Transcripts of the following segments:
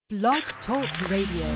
Blog Talk Radio.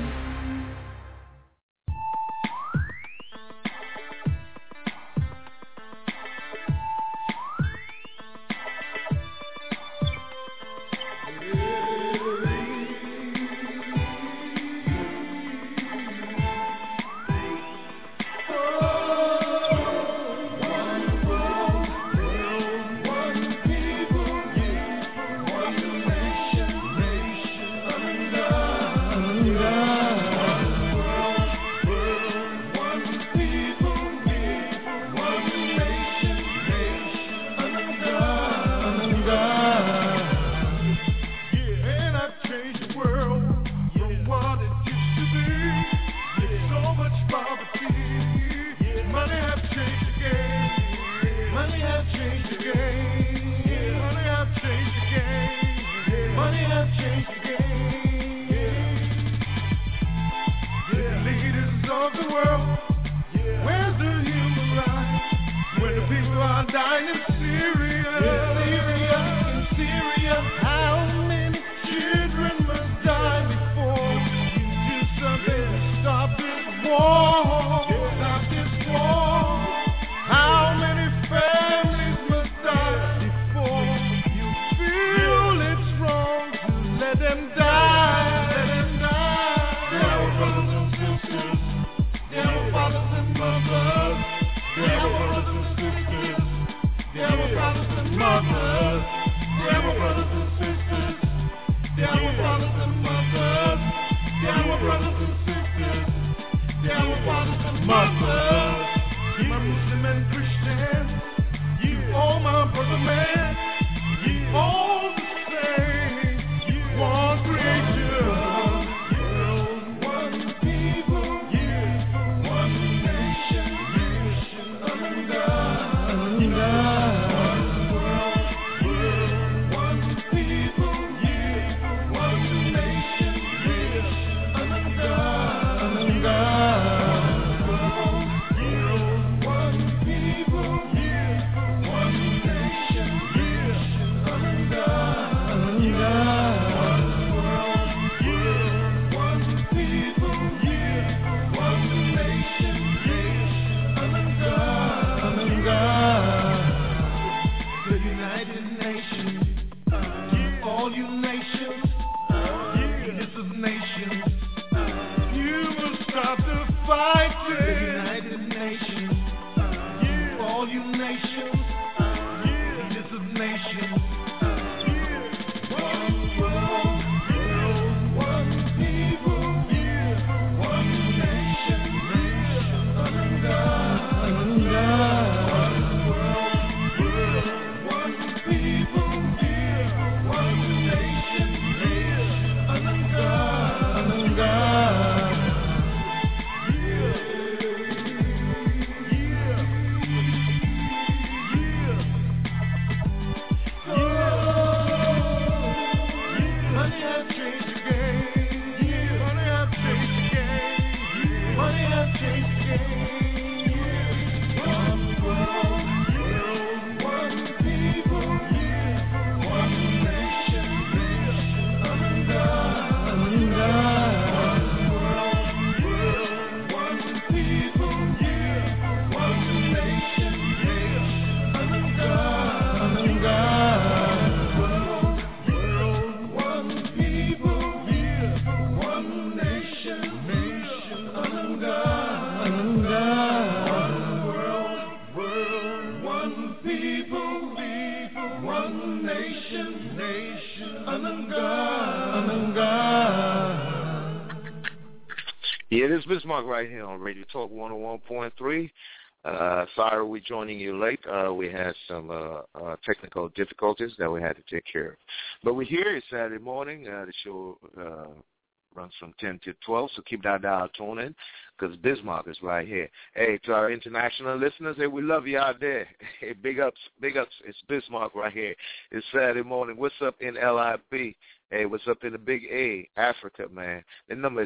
Yeah, this is Bismarck right here on Radio Talk 101.3. Sorry we're joining you late. We had some technical difficulties that we had to take care of. But we're here. It's Saturday morning. The show runs from 10 to 12, so keep that dial tuned in because Bismarck is right here. Hey, to our international listeners, hey, we love you out there. Hey, big ups. It's Bismarck right here. It's Saturday morning. What's up in LIB? Hey, what's up in the Big A, Africa, man? The number is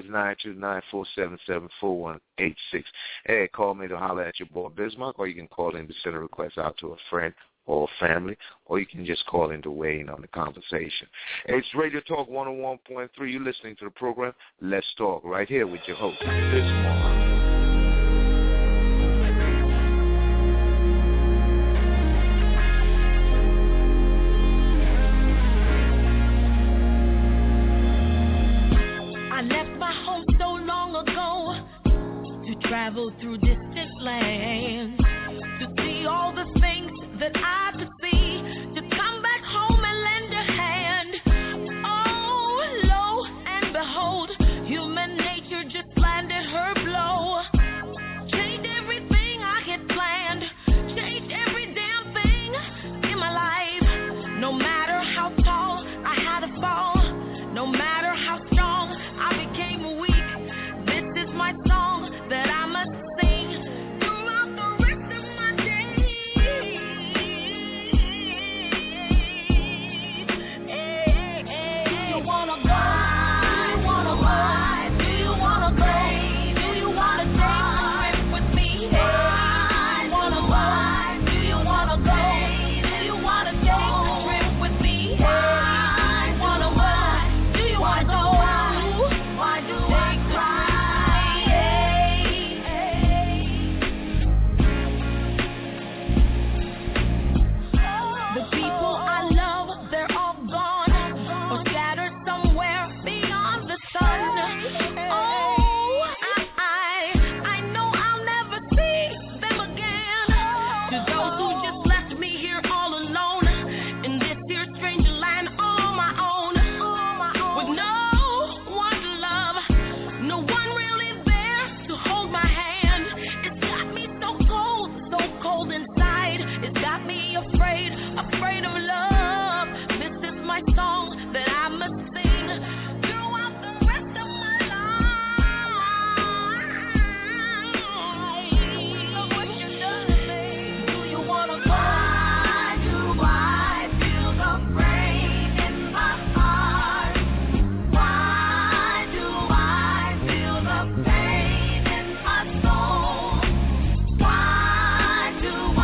929-477-4186. Hey, call me to holler at your boy Bismarck, or you can call in to send a request out to a friend or family, or you can just call in to weigh in on the conversation. It's Radio Talk 101.3. You're listening to the program Let's Talk right here with your host, Bismarck. Travel through distant lands to see all the things that I could see, to come back home and lend a hand. Oh, lo and behold, human nature just landed her blow. Changed everything I had planned, changed every damn thing in my life. No matter how tall I had to fall, no matter how strong I became weak, this is my song that I must sing throughout the rest of my days. Do you wanna go? Do you wanna ride? Do you wanna go? Do you wanna take a trip with me? Do you wanna ride? Do you wanna go? Do you wanna take a trip with me? Do you wanna ride? Do you wanna go? Why do I cry? The people I love, they're all gone or scattered somewhere beyond the sun. Oh, I know I'll never see them again. To those who just left me here all alone in this here strange land on my own, with no one to love, no one really there to hold my hand. It's got me so cold inside. It's got me afraid of love. This is my song that I must sing throughout the rest of my life. Look what you done to me. Do you wanna go? Do I feel the pain in my heart? Why do I feel the pain in my soul? Why do I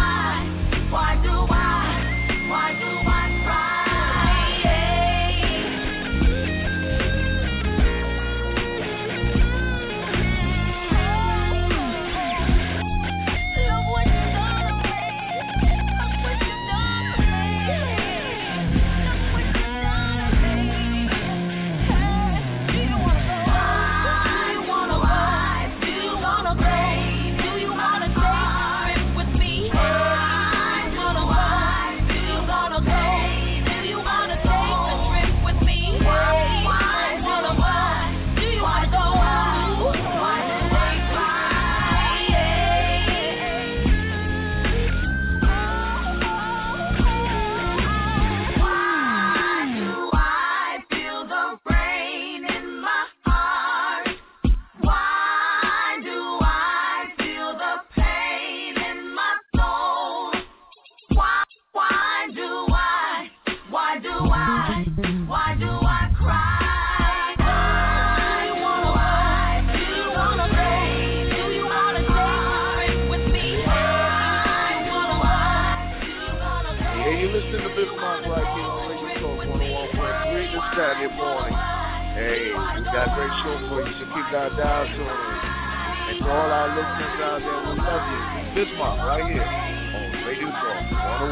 Saturday morning. Hey, we got a great show for you, so keep our dial tuned. And to all our listeners out there, we love you. Bismarck right here on Radio Talk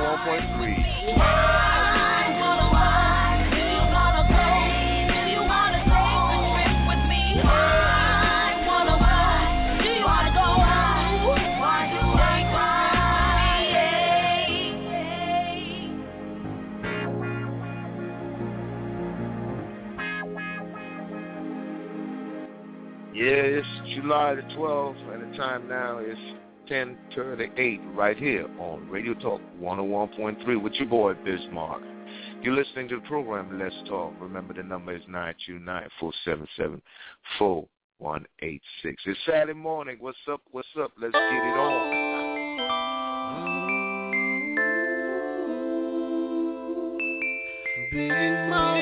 101.3. Yeah, it's July the 12th, and the time now is 10:38 right here on Radio Talk 101.3 with your boy, Bismarck. You're listening to the program, Let's Talk. Remember, the number is 929-477-4186. It's Saturday morning. What's up? What's up? Let's get it on. Big Mama.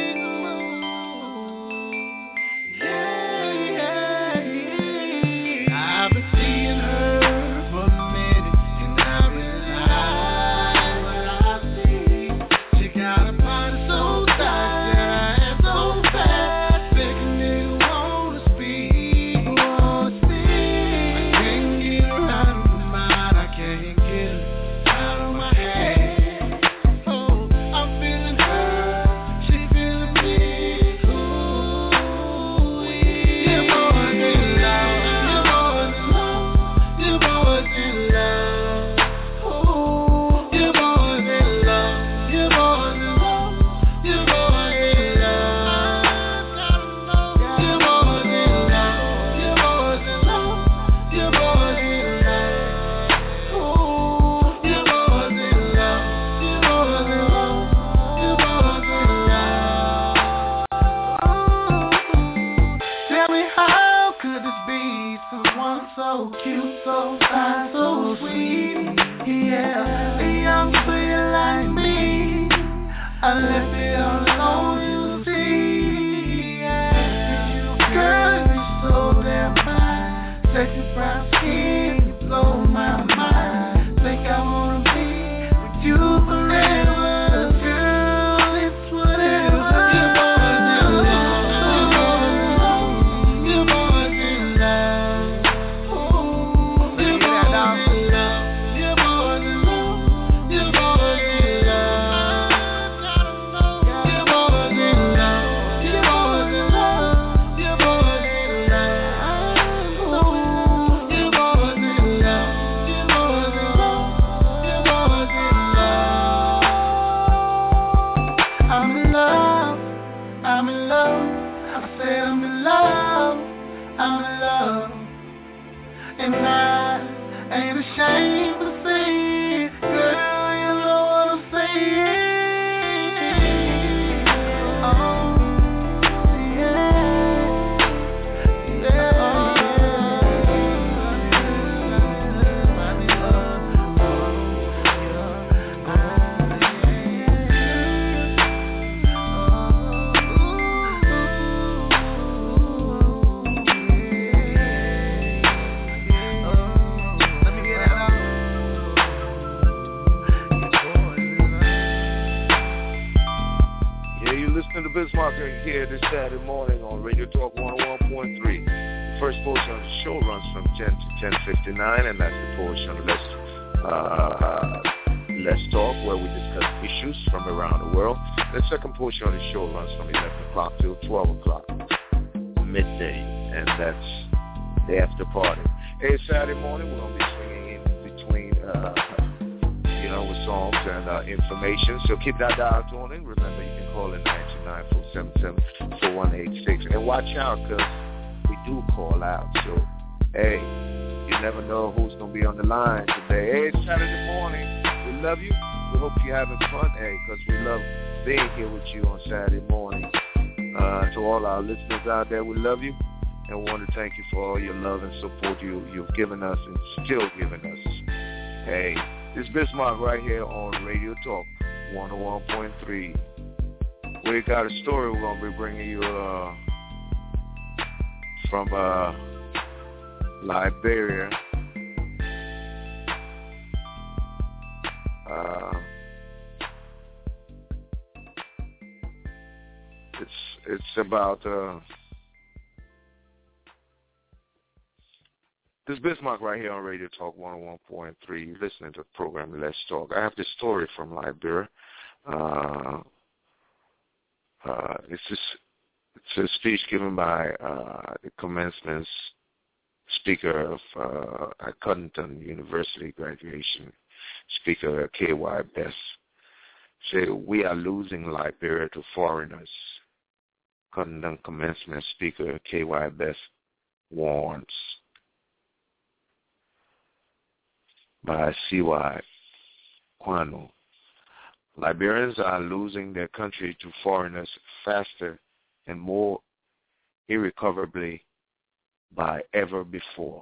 so cute, so fine, so sweet. Yeah, a young player like me, I left it all alone, you see. Yeah, girl, you're so damn fine. Sexy brown skin, you blow my mind. Think I wanna be with you forever, girl. It's whatever. And I ain't ashamed to say it, girl, you know what I'm saying. Oh, to Bismarck here this Saturday morning on Radio Talk 101.3. The first portion of the show runs from 10 to 10:59, and that's the portion of Let's Talk, where we discuss issues from around the world. The second portion of the show runs from 11 o'clock till 12 o'clock, midday, and that's the after party. Hey, Saturday morning, we're going to be swinging in between, with songs and information, so keep that dial tuned in. Remember, you can call in 929-477-4186, and watch out, because we do call out, so, hey, you never know who's going to be on the line today. Hey, it's Saturday morning. We love you. We hope you're having fun, hey, because we love being here with you on Saturday morning. To all our listeners out there, we love you, and we want to thank you for all your love and support you've given us and still giving us. Hey, it's Bismarck right here on Radio Talk 101.3. We got a story we're going to be bringing you from Liberia. It's about this is Bismarck right here on Radio Talk 101.3. You're listening to the program Let's Talk. I have this story from Liberia. It's a speech given by the commencement speaker of at Cottington University graduation, Speaker K.Y. Best. Say, we are losing Liberia to foreigners. Cottington commencement speaker K.Y. Best warns. By C.Y. Kwano. Liberians are losing their country to foreigners faster and more irrecoverably than ever before.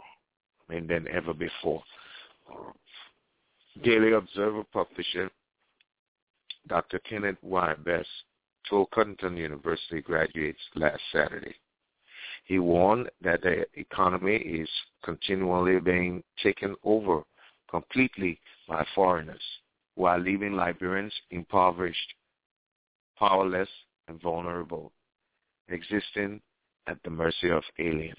Daily Observer publisher Dr. Kenneth Y. Best told Cottington University graduates last Saturday. He warned that the economy is continually being taken over completely by foreigners, while leaving Liberians impoverished, powerless, and vulnerable, existing at the mercy of aliens.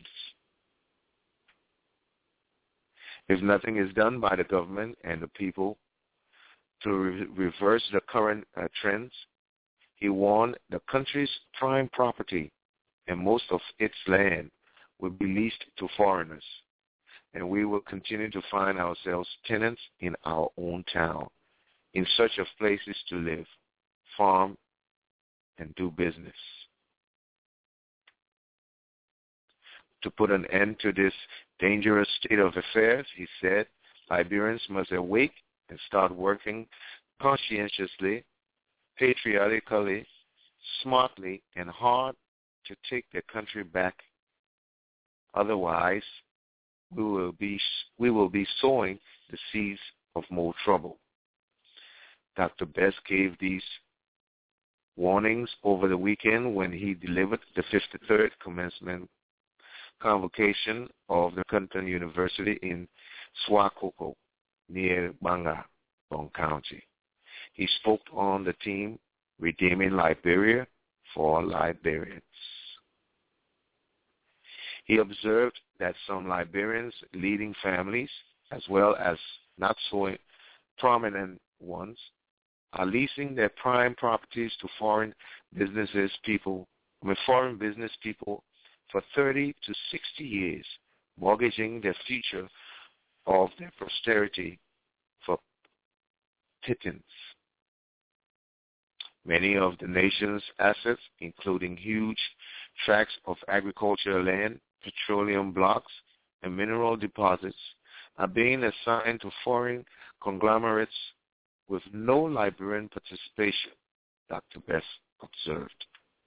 If nothing is done by the government and the people to reverse the current trends, he warned the country's prime property and most of its land will be leased to foreigners, and we will continue to find ourselves tenants in our own town, in search of places to live, farm, and do business. To put an end to this dangerous state of affairs, he said, Liberians must awake and start working conscientiously, patriotically, smartly, and hard to take their country back. Otherwise, we will be sowing the seeds of more trouble. Dr. Best gave these warnings over the weekend when he delivered the 53rd commencement convocation of the Clinton University in Swakoko, near Banga, Bong County. He spoke on the theme, Redeeming Liberia for Liberians. He observed that some Liberians' leading families, as well as not so prominent ones, are leasing their prime properties to foreign business people for 30 to 60 years, mortgaging their future of their posterity for pittance. Many of the nation's assets, including huge tracts of agricultural land, petroleum blocks, and mineral deposits, are being assigned to foreign conglomerates with no Liberian participation, Dr. Best observed.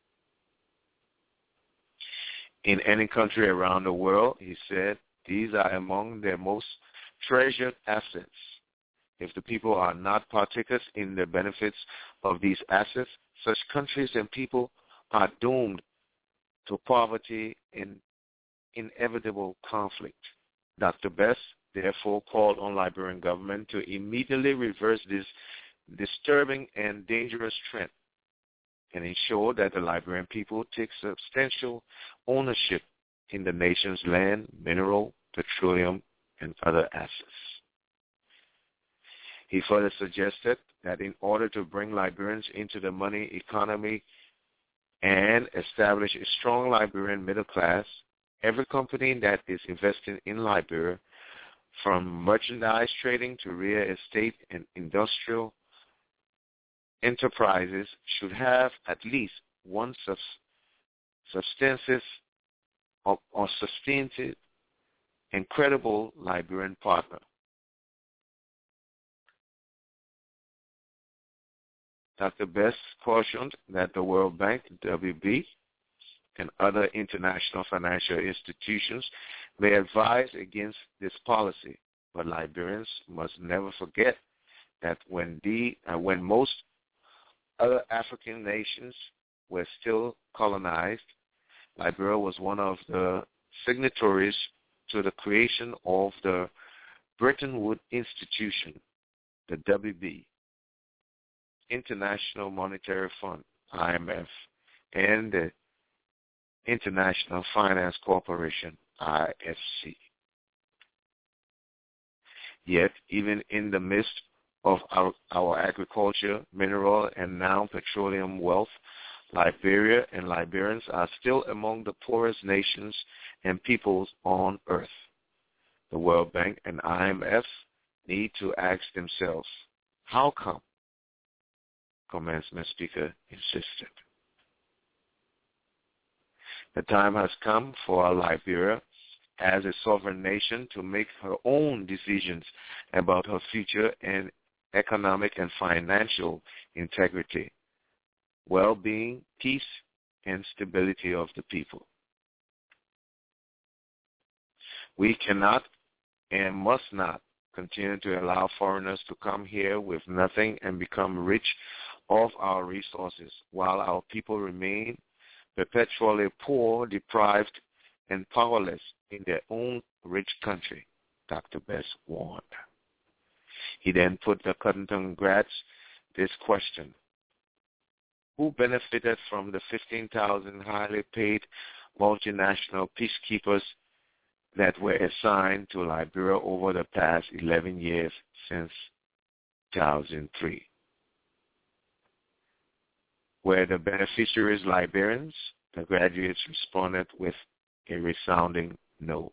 In any country around the world, he said, these are among their most treasured assets. If the people are not partakers in the benefits of these assets, such countries and people are doomed to poverty and inevitable conflict. Dr. Best therefore called on Liberian government to immediately reverse this disturbing and dangerous trend and ensure that the Liberian people take substantial ownership in the nation's land, mineral, petroleum, and other assets. He further suggested that in order to bring Liberians into the money economy and establish a strong Liberian middle class, every company that is investing in Liberia, from merchandise trading to real estate and industrial enterprises, should have at least one substantive and credible Liberian partner. Dr. Best cautioned that the World Bank, WB, and other international financial institutions may advise against this policy, but Liberians must never forget that when most other African nations were still colonized, Liberia was one of the signatories to the creation of the Bretton Woods Institution, the WB, International Monetary Fund, IMF, and the International Finance Corporation, IFC. Yet, even in the midst of our agriculture, mineral, and now petroleum wealth, Liberia and Liberians are still among the poorest nations and peoples on earth. The World Bank and IMF need to ask themselves, how come? Commencement speaker insisted. The time has come for Liberia as a sovereign nation to make her own decisions about her future and economic and financial integrity, well-being, peace, and stability of the people. We cannot and must not continue to allow foreigners to come here with nothing and become rich off our resources, while our people remain perpetually poor, deprived, and powerless in their own rich country, Dr. Best warned. He then put the Clinton grads this question: who benefited from the 15,000 highly paid multinational peacekeepers that were assigned to Liberia over the past 11 years since 2003? Were the beneficiaries Liberians? The graduates responded with a resounding no.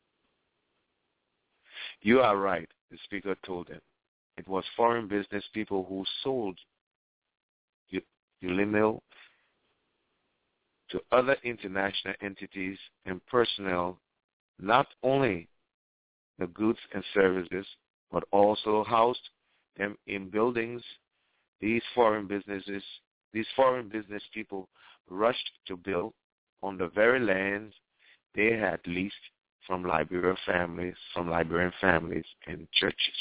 You are right, the speaker told them. It was foreign business people who sold Ulimil to other international entities and personnel, not only the goods and services, but also housed them in buildings. These foreign business people rushed to build on the very lands they had leased from Liberian families and churches.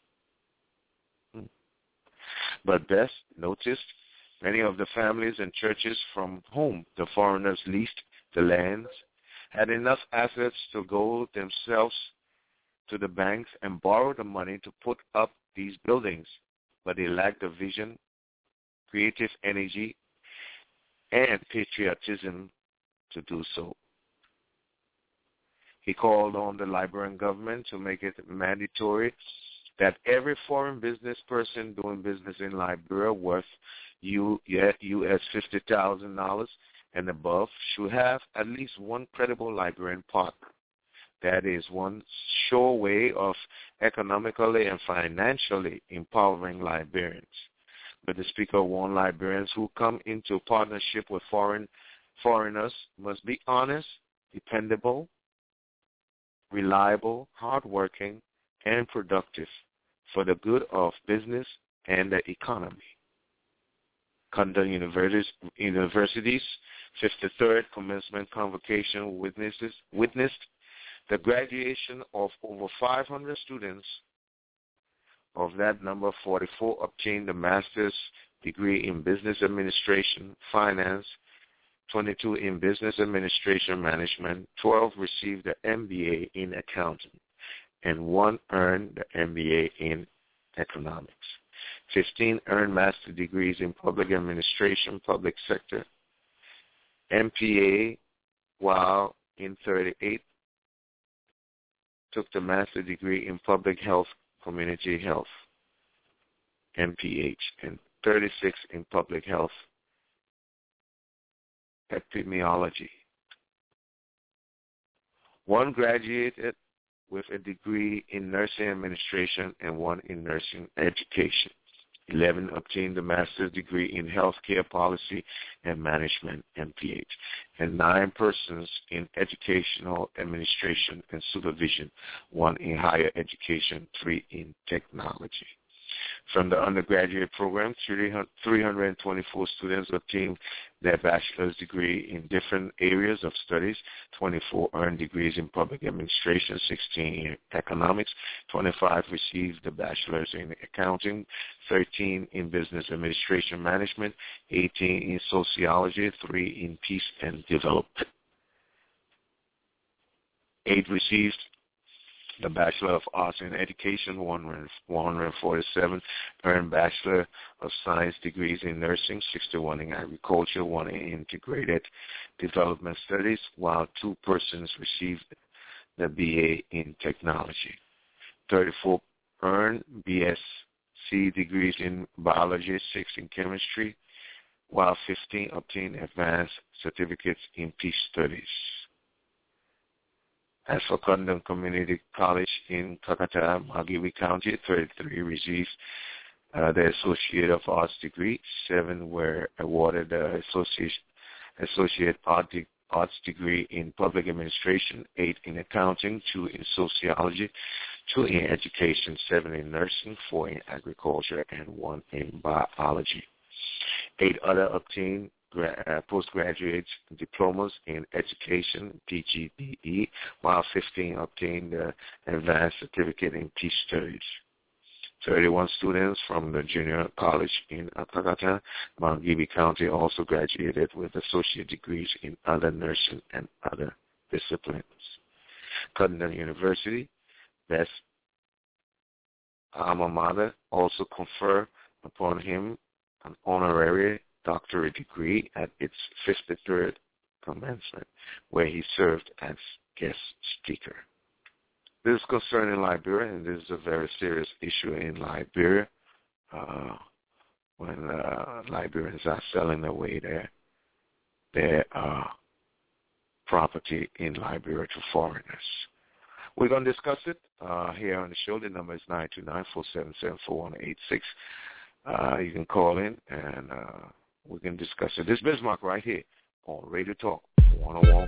But best noticed, many of the families and churches from whom the foreigners leased the lands had enough assets to go themselves to the banks and borrow the money to put up these buildings, but they lacked the vision, creative energy, and patriotism to do so. He called on the Liberian government to make it mandatory that every foreign business person doing business in Liberia worth U.S. $50,000 and above should have at least one credible Liberian partner. That is one sure way of economically and financially empowering Liberians. But the speaker warned Liberians who come into partnership with foreigners must be honest, dependable, reliable, hardworking, and productive for the good of business and the economy. Condon University's 53rd commencement convocation witnessed the graduation of over 500 students. Of that number, 44 obtained a master's degree in business administration, finance, 22 in business administration management, 12 received the MBA in accounting, and 1 earned the MBA in economics. 15 earned master's degrees in public administration, public sector, MPA, while in 38 took the master's degree in public health, community health, MPH, and 36 in public health, epidemiology. 1 graduated with a degree in nursing administration and 1 in nursing education. 11 obtained a master's degree in healthcare policy and management, MPH, and 9 persons in educational administration and supervision, 1 in higher education, 3 in technology. From the undergraduate program, 324 students obtained their bachelor's degree in different areas of studies. 24 earned degrees in public administration, 16 in economics, 25 received the bachelor's in accounting, 13 in business administration management, 18 in sociology, 3 in peace and development. 8 received the Bachelor of Arts in Education, 147 earned Bachelor of Science degrees in nursing, 61 in agriculture, 1 in integrated development studies, while 2 persons received the BA in technology. 34 earned BSc degrees in biology, 6 in chemistry, while 15 obtained advanced certificates in peace studies. As for Condon Community College in Kakata, Magiwi County, 33 received the Associate of Arts degree, 7 were awarded the Associate Arts degree in Public Administration, 8 in Accounting, 2 in Sociology, 2 in Education, 7 in Nursing, 4 in Agriculture, and 1 in Biology. 8 other obtained postgraduate diplomas in education, PGDE, while 15 obtained the advanced certificate in peace studies. 31 students from the junior college in Akagata, Mangibi County also graduated with associate degrees in other nursing and other disciplines. Condon University, best alma mater, also conferred upon him an honorary doctorate degree at its 53rd commencement, where he served as guest speaker. This is concerning Liberia, and this is a very serious issue in Liberia when Liberians are selling away their property in Liberia to foreigners. We're going to discuss it here on the show. The number is 929-477-4186. You can call in and we can discuss it. This is Bismarck right here on Radio Talk 101.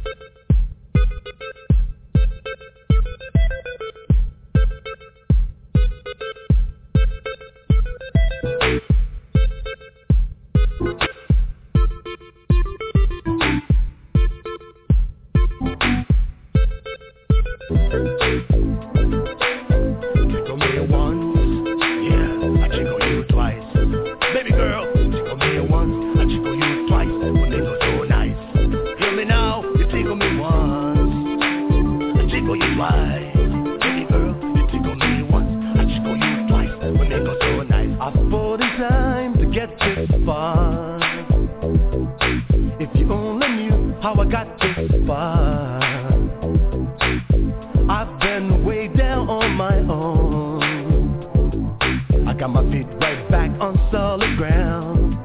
Tickle me once, yeah, I tickle you twice. Baby girl, tickle me once, I tickle you twice. When they go so nice. Hear me now, you tickle me once, I tickle you twice. Baby girl, you tickle me once, I tickle you twice. When they go so nice. I've put in time to get this far. If you only knew how I got this far. I've been way down on my own. I got my feet right back on solid ground.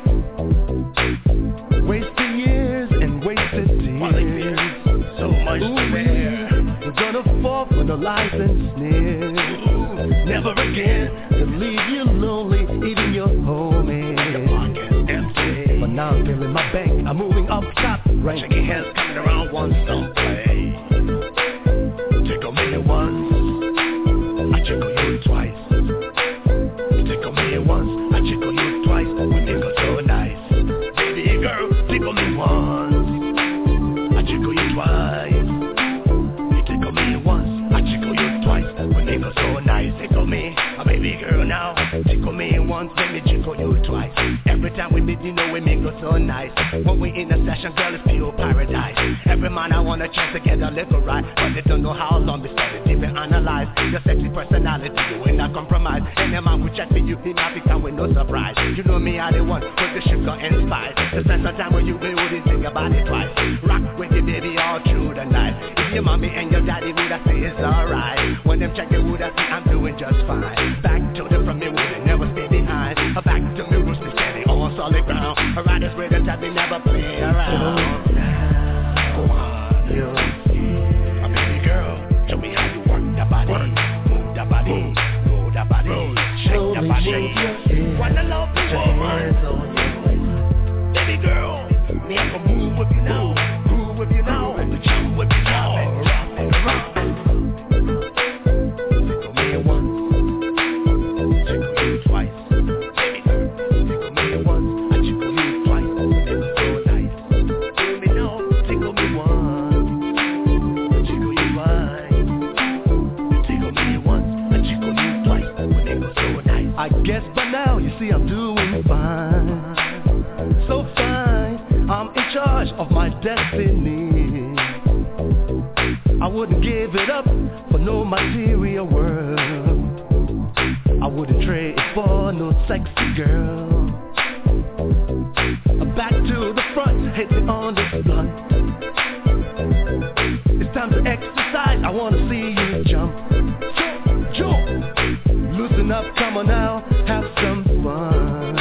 Wasted years and wasted tears. So much to bear. You're gonna fall for the lies and sneers. Never again to leave you lonely, even your homie. Your pocket's empty. But now I'm filling my bank. I'm moving up top. Right. Shaking hands coming around one someplace. Tickle me once, I tickle you twice. Tickle me once, I tickle you twice. We tickle so nice. Baby girl, tickle me once, I tickle you twice. You tickle me once, I tickle you twice. We tickle so nice. Tickle me, a baby girl now. Tickle me once, let me tickle you twice. Every time we meet, you know we make it so nice. When we in a session, girl, it's pure paradise. Every man I want a chance to get a little right, but they don't know how long we started even analyze your sexy personality. You ain't not compromise. And the man who check for you, he might become with no surprise. You know me, I the one with the sugar and spice. To spend some time with you, we wouldn't think about it twice. Rock with you, baby, all through the night. If your mommy and your daddy would have say it's alright. When them check, they would have say I'm doing just fine. Back to the front, me would never stay behind. Back to me, roots be standing on solid ground. A rider's with the type, they never play around. Go on, you. A baby girl, show me how you work that body. Move that body, roll that body, shake that body. Wanna love the woman. Baby girl, me I can move with you now. Groove with you now. Jump with you now. Rock and rock. Tickle me once, tickle you twice. Baby girl, tickle me once, I tickle you twice. It's so nice. Hear me now, tickle me once, I tickle you twice. Tickle me once, I tickle you twice. When it was so nice. I guess by now you see I'm doing fine. So fine, I'm in charge of my destiny. I wouldn't give it up for no material world. I wouldn't trade it for no sexy girl. Back to the front, hit it on the blunt. It's time to exercise, I wanna see you jump. Jump, loosen up, come on now, have some fun.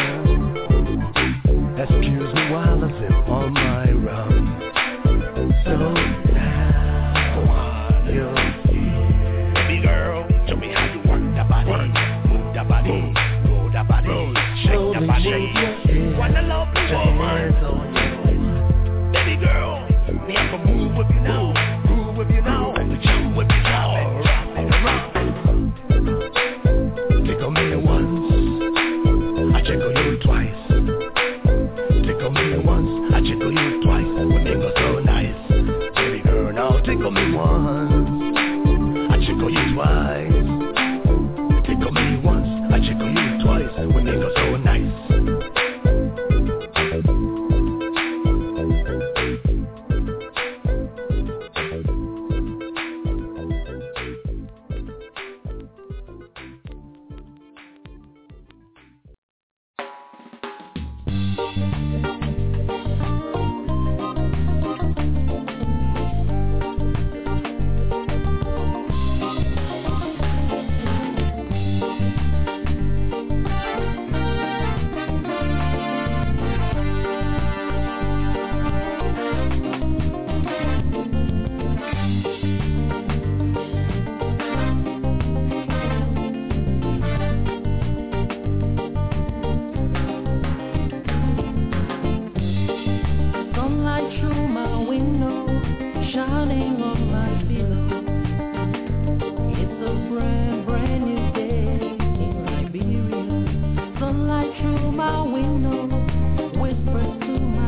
Excuse me while I sip on my rum. So now, go on, you. Baby girl, show me how you work that body. Move that body, roll that body, shake that body. Wanna love the woman. Baby girl, me I can move with you now. Groove with you now. Jump with you now. Rock and rock. Tickle me once, I tickle you twice. Tickle me once, I tickle you twice. When they go so nice. Baby girl, now tickle me once, I tickle you twice. Tickle me once, I tickle you twice. When they go so nice.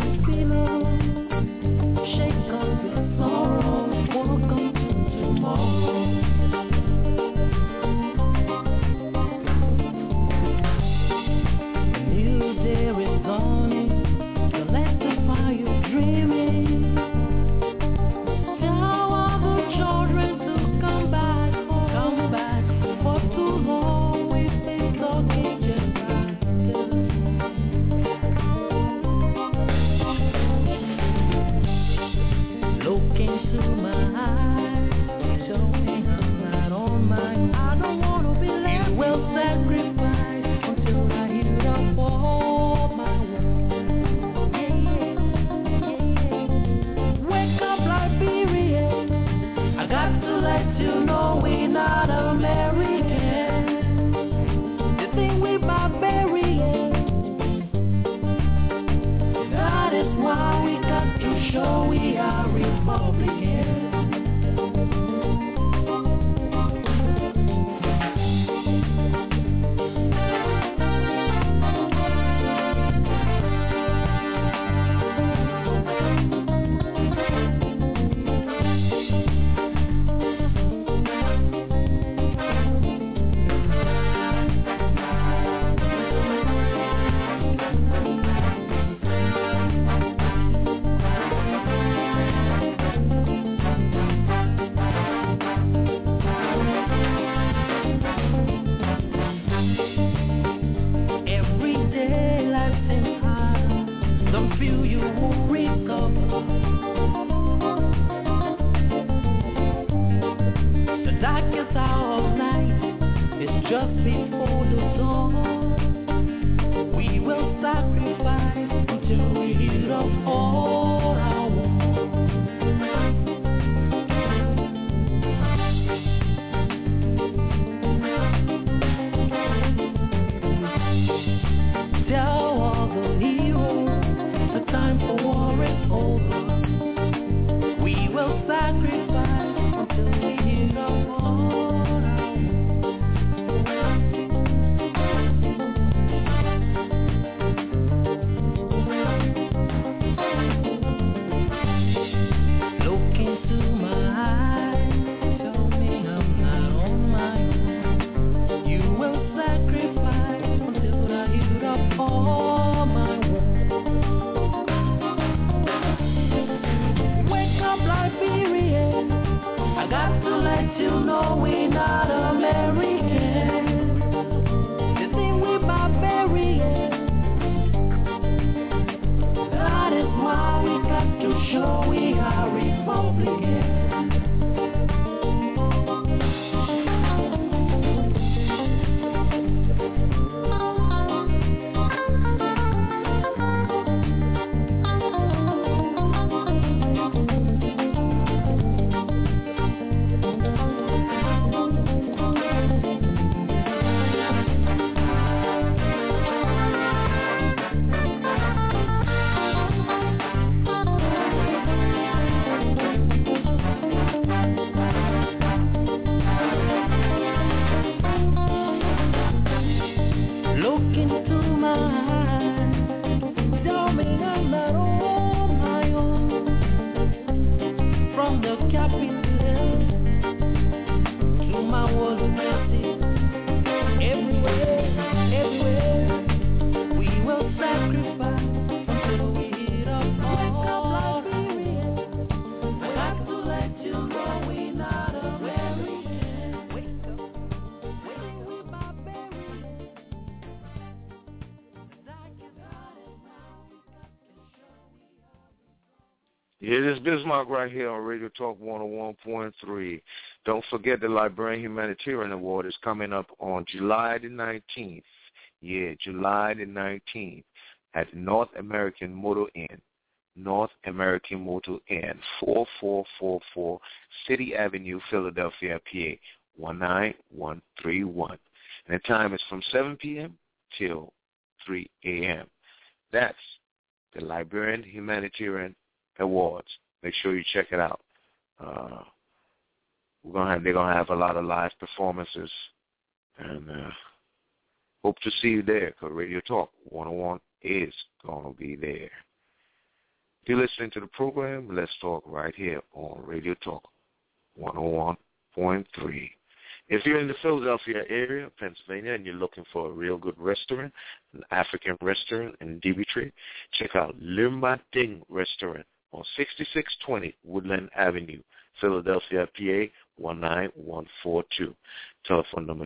Welcome to tomorrow. It is Bismarck right here on Radio Talk 101.3. Don't forget the Liberian Humanitarian Award is coming up on July the 19th. Yeah, July the 19th at North American Motor Inn. North American Motor Inn, 4444 City Avenue, Philadelphia, PA, 19131. And the time is from 7 p.m. till 3 a.m. That's the Liberian Humanitarian Awards. Make sure you check it out. They're gonna have a lot of live performances, and hope to see you there. Because Radio Talk 101 is gonna be there. If you're listening to the program, let's talk right here on Radio Talk 101.3. If you're in the Philadelphia area, Pennsylvania, and you're looking for a real good restaurant, an African restaurant in Dimitri, check out Le Matin Restaurant on 6620 Woodland Avenue, Philadelphia, PA, 19142. Telephone number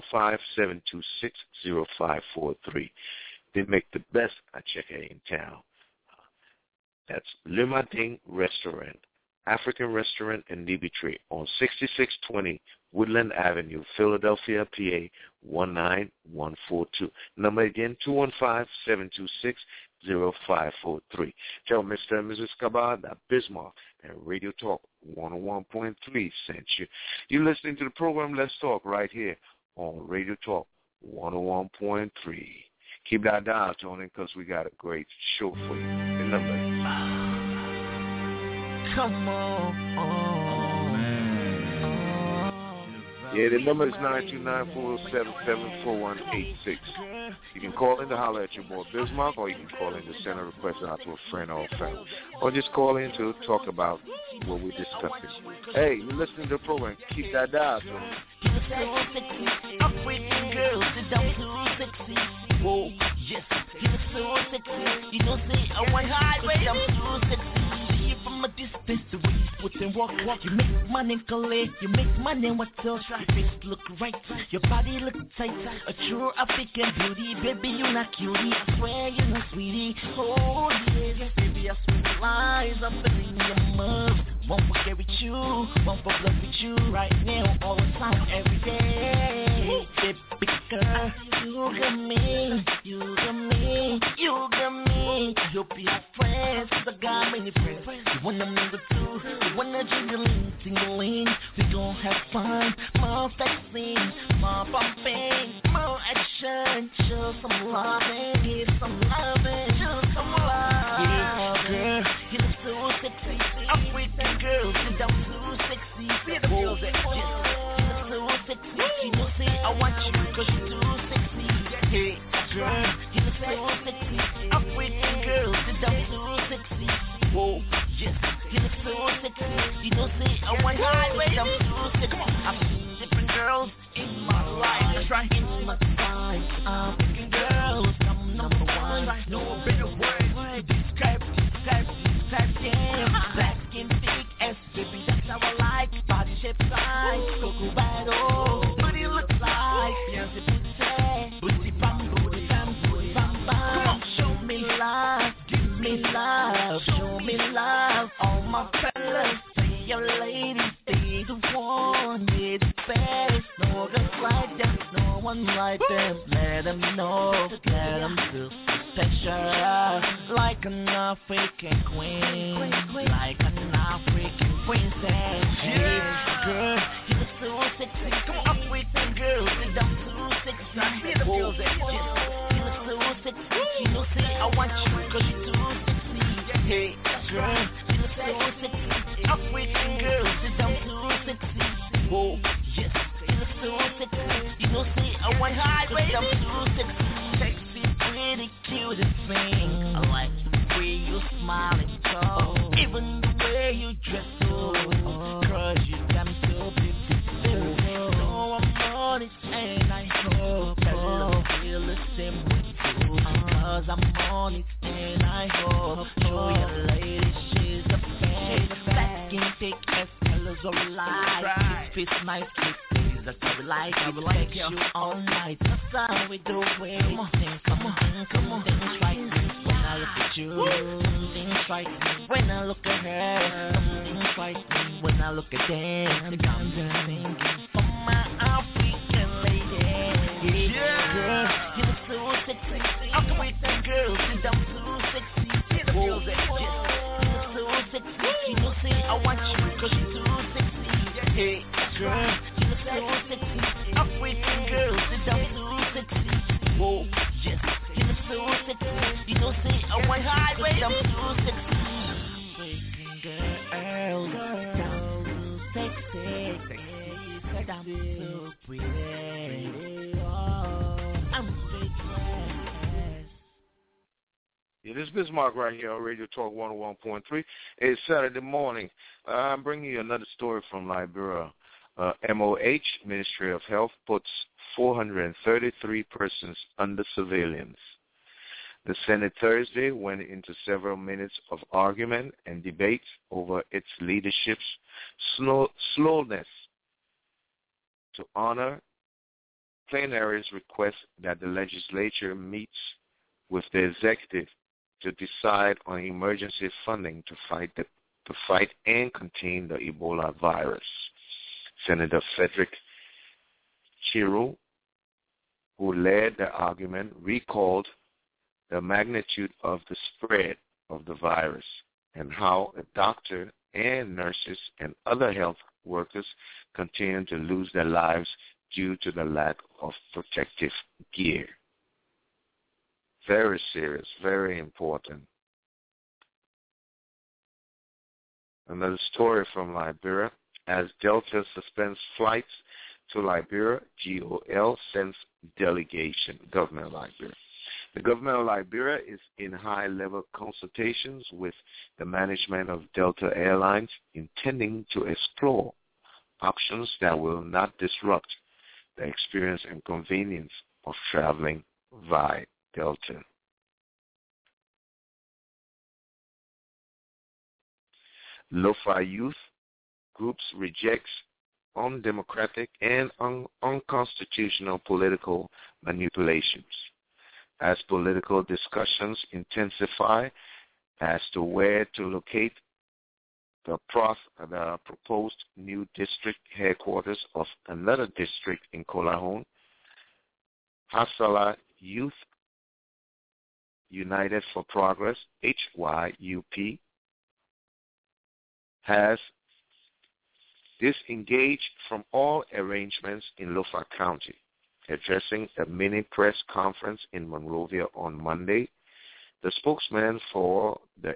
215-726-0543. They make the best acheke in town. That's Le Matin Restaurant African Restaurant and Dimitri on 6620 Woodland Avenue, Philadelphia, PA 19142. Number again, 215-726-0543. Tell Mr. and Mrs. Kabar that Bismarck and Radio Talk 101.3 sent you. You're listening to the program Let's Talk right here on Radio Talk 101.3. Keep that dial, Tony, because we got a great show for you. The number. Come on. Yeah, the number is 929-407-7186. You can call in to holler at your boy Bismarck, or you can call in to send a request out to a friend or a family. Or just call in to talk about what we're discussing. Hey, you're listening to the program. Keep that dial, Tony. Whoa, yes, he was so sexy. You know, say I want highway, I'm so sexy. See you from a distance, the way you put and walk. You make money collect, you make money what's else. Your face look right, your body look tight. A true African beauty, baby, you not cutie. I swear you're not sweetie. Oh, yeah, baby, I swear the lies. I'm feeling your moves. Won't forget with you, won't for love with you right now, all the time, every day. Baby girl, you got me, you got me, you got me. I hope you have friends, cause I got many friends. You wanna mingle too, you wanna jingling, tingling. We gon' have fun, more flexing, more bumping, more action. Show some loving, give some loving, show some love. Yeah, girl, you look so sexy. African girl, you down so sexy. See the girls that just, you look so sexy. She know say I want you, cause you too sexy. Hey, girl, you look so sexy. African girl, you down so sexy. Whoa, yes, you look so sexy. You know say I want you, cause I'm so sexy. I've seen different girls in my life. That's right, in my time. African girls, I'm number one. No better word to describe, yeah. Black skin, big ass, baby, that's how I like. Body shape size, Coco Battle. Booty looks like Beyonce booty bam, booty bam, booty bam, bam. Come on, show me love, give me love, show me love. All my fellas, say your ladies, they the one, they the best. No girls like them, no one like them. Let them know, let them feel special, like an African queen, like an African princess. Hey, girl, you look so sexy. Come on, African girls, they down so sexy. See the girls that just, you look so sexy. You know, say I want you, cause you too sexy. Hey, girl, you look so sexy. African girls, they down so sexy. Whoa, yes, you look so sexy. You know, say I want you, cause I'm so sexy. Sexy, pretty, cute and thing. I like the way you smile and talk, even the way you dress, cause you damn so beautiful. So I'm on it and I hope that you'll feel the same way too. Cause I'm on it and I hope show your lady she's a fan. Black skin, thick as colors of light. Kiss face nice, kiss things that's how we like. I would like you all night. That's how we do it. Come on, come on. Things right when I look at you. Something strikes me when I look at her. Something strikes me when I look at them. I'm thinking for my African lady. Yeah, girl, you look so sexy. How come we think girls you down so sexy? See the girls that just, you look so sexy. You know say I want you cause you too sexy. Hey, girl, you look so sexy. African girls you down so sexy. Whoa, yes, you look so sexy. You know say I want highway, I'm so sexy. African girls, down so sexy. You said I'm so pretty. I'm straight. Yeah, this is Bismarck right here on Radio Talk 101.3. It's Saturday morning. I'm bringing you another story from Liberia. MOH, Ministry of Health, puts 433 persons under surveillance. The Senate Thursday went into several minutes of argument and debate over its leadership's slowness to honor plenary's request that the legislature meets with the executive to decide on emergency funding to fight the to fight and contain the Ebola virus. Senator Frederick Chiru, who led the argument, recalled the magnitude of the spread of the virus and how a doctor and nurses and other health workers continue to lose their lives due to the lack of protective gear. Very serious, very important. Another story from Liberia. As Delta suspends flights to Liberia, GOL sends delegation, government of Liberia. The government of Liberia is in high-level consultations with the management of Delta Airlines, intending to explore options that will not disrupt the experience and convenience of traveling via Delta. Lo-Fi youth groups rejects undemocratic and unconstitutional political manipulations. As political discussions intensify as to where to locate the proposed new district headquarters of another district in Kolahon, Hasala Youth United for Progress, HYUP, has disengaged from all arrangements in Lo-Fi County. Addressing a mini press conference in Monrovia on Monday, the spokesman for the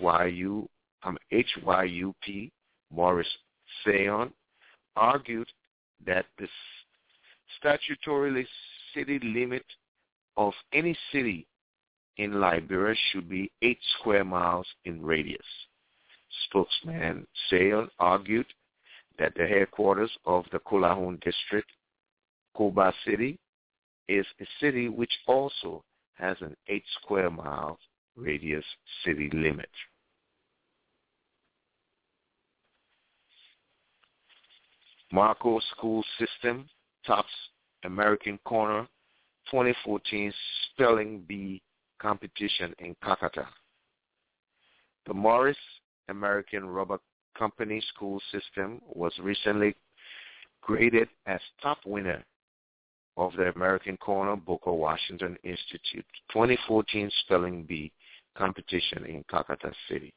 HYUP, Maurice Sayon, argued that the statutorily city limit of any city in Liberia should be 8 square miles in radius. Spokesman Sayon argued that the headquarters of the Kolahon district, Koba City, is a city which also has an 8 square mile radius city limit. Marco School System tops American Corner 2014 Spelling Bee competition in Kakata. The Morris American Rubber Company School System was recently graded as top winner of the American Corner Booker Washington Institute 2014 Spelling Bee competition in Kakata City,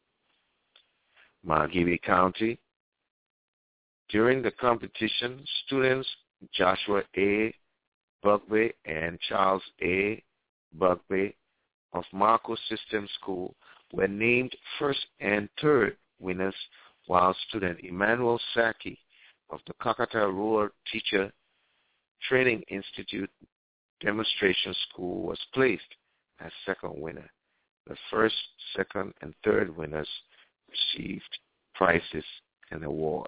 Margibi County. During the competition, students Joshua A. Bugby and Charles A. Bugby of Marco System School were named first and third winners, while student Emmanuel Saki of the Kakata Rural Teacher Training Institute Demonstration School was placed as second winner. The first, second, and third winners received prizes and awards.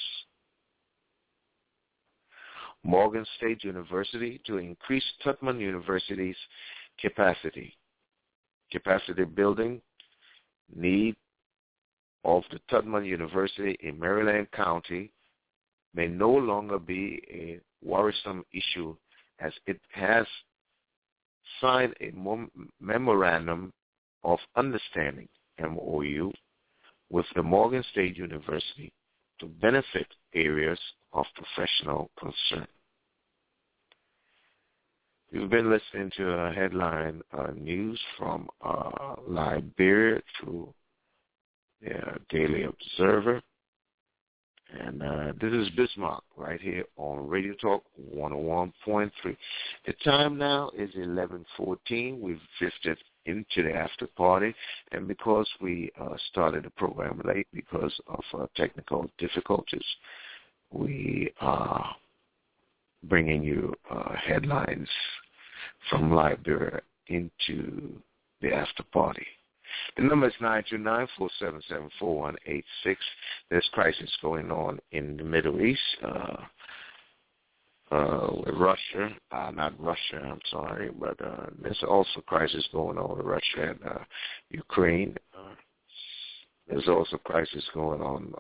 Morgan State University to increase Tubman University's capacity building need of the Tubman University in Maryland County may no longer be a worrisome issue, as it has signed a memorandum of understanding, MOU, with the Morgan State University to benefit areas of professional concern. You've been listening to a headline news from Liberia through the Daily Observer. And this is Bismarck right here on Radio Talk 101.3. The time now is 11:14. We've drifted into the after party, and because we started the program late because of technical difficulties, we are bringing you headlines from Liberia into the after party. The number is 929-477-4186. There's crisis going on in the Middle East with Russia. Not Russia, I'm sorry, but there's also crisis going on with Russia and Ukraine. There's also crisis going on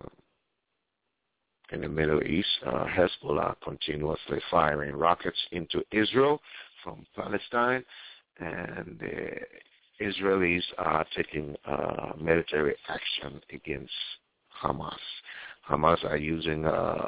in the Middle East. Hezbollah continuously firing rockets into Israel from Palestine, and Israelis are taking military action against Hamas. Hamas are using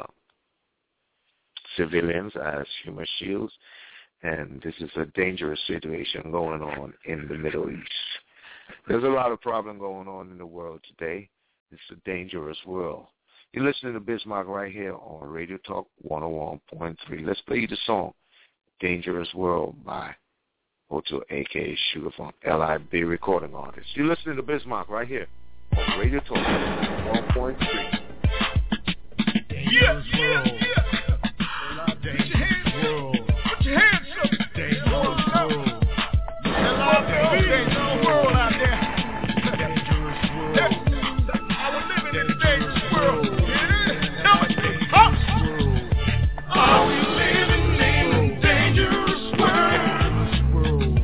civilians as human shields, and this is a dangerous situation going on in the Middle East. There's a lot of problem going on in the world today. It's a dangerous world. You're listening to Bismarck right here on Radio Talk 101.3. Let's play you the song, Dangerous World by Otto, a.k.a. Sugar Funk, LIB recording artist. You're listening to Bismarck right here on Radio Talk 101.3. Dangerous world. Dangerous world. Put your hands up. Dangerous world. Dangerous world out there. Dangerous world. I was living in the dangerous world. Tell me. Are we living in a dangerous world?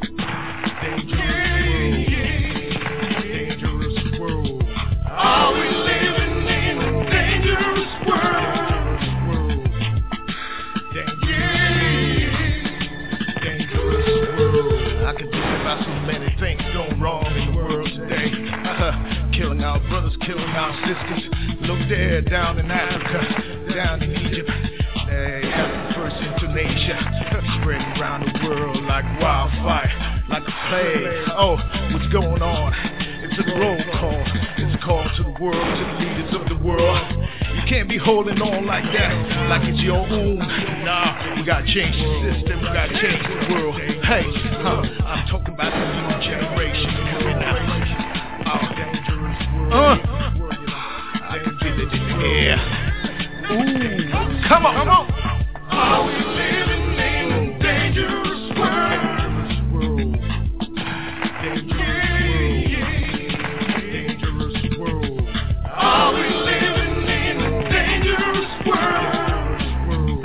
Dangerous world. Are we living in a dangerous world? Dangerous world. I can think about so many things going wrong in the world today. Killing our brothers, killing our sisters. Look there, down in Africa, down in Egypt. Africa first in Tunisia, spreading around the world like wildfire, like a plague. Oh, what's going on? It's a roll call. It's a call to the world, to the leaders of the world. You can't be holding on like that, like it's your own. Nah, we gotta change the system, we gotta change the world. Hey, I'm talking about the new generation. I can feel it in the air. Ooh, come on, come on. Are we living in a dangerous world? Dangerous world. Are we living in a dangerous world?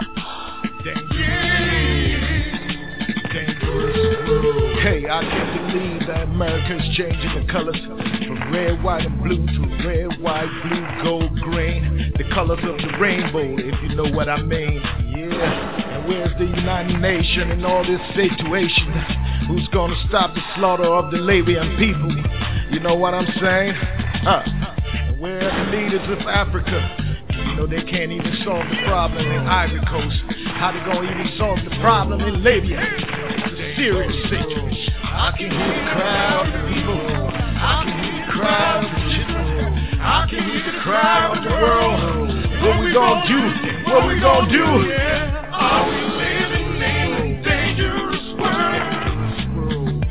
Dangerous world. Hey, I can't believe that America's changing the colors from red, white, and blue to red, white, blue, gold, green. The colors of the rainbow, if you know what I mean. Yeah, and where's the United Nations in all this situation? Who's gonna stop the slaughter of the Libyan people? You know what I'm saying? And where are the leaders of Africa? You know they can't even solve the problem in Ivory Coast. How they gonna even solve the problem in Libya? It's a serious situation. I can hear the crowd of the people. I can hear the crowd of the children. I can hear the crowd of the world. What we gonna do? What we gonna do? Are we living in a dangerous world?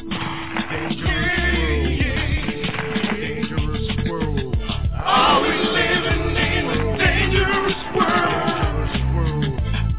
Dangerous world. Are we living in a dangerous world?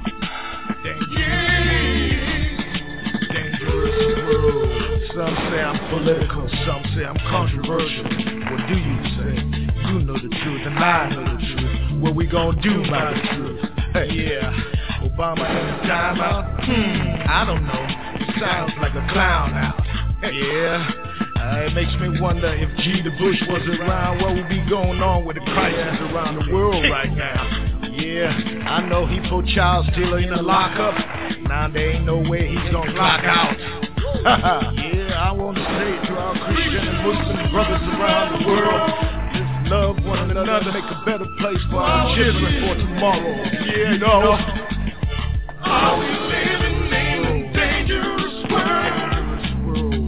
Dangerous world. Some say I'm political, some say I'm controversial. What do you say? You know the truth and I know the truth. What we gonna do about the truth? Hey, yeah, Obama in his timeout? I don't know. It sounds like a clown out. Yeah, it makes me wonder if G. the Bush was around, what would be going on with the crisis around the world right now? Yeah, I know he put child stealer in a lockup. Now there ain't no way he's gonna clock out. Yeah, I want to say to our Christian and Muslim brothers around the world, let's love one another, make a better place for our children for tomorrow. Yeah, you know. Are we living in a dangerous world?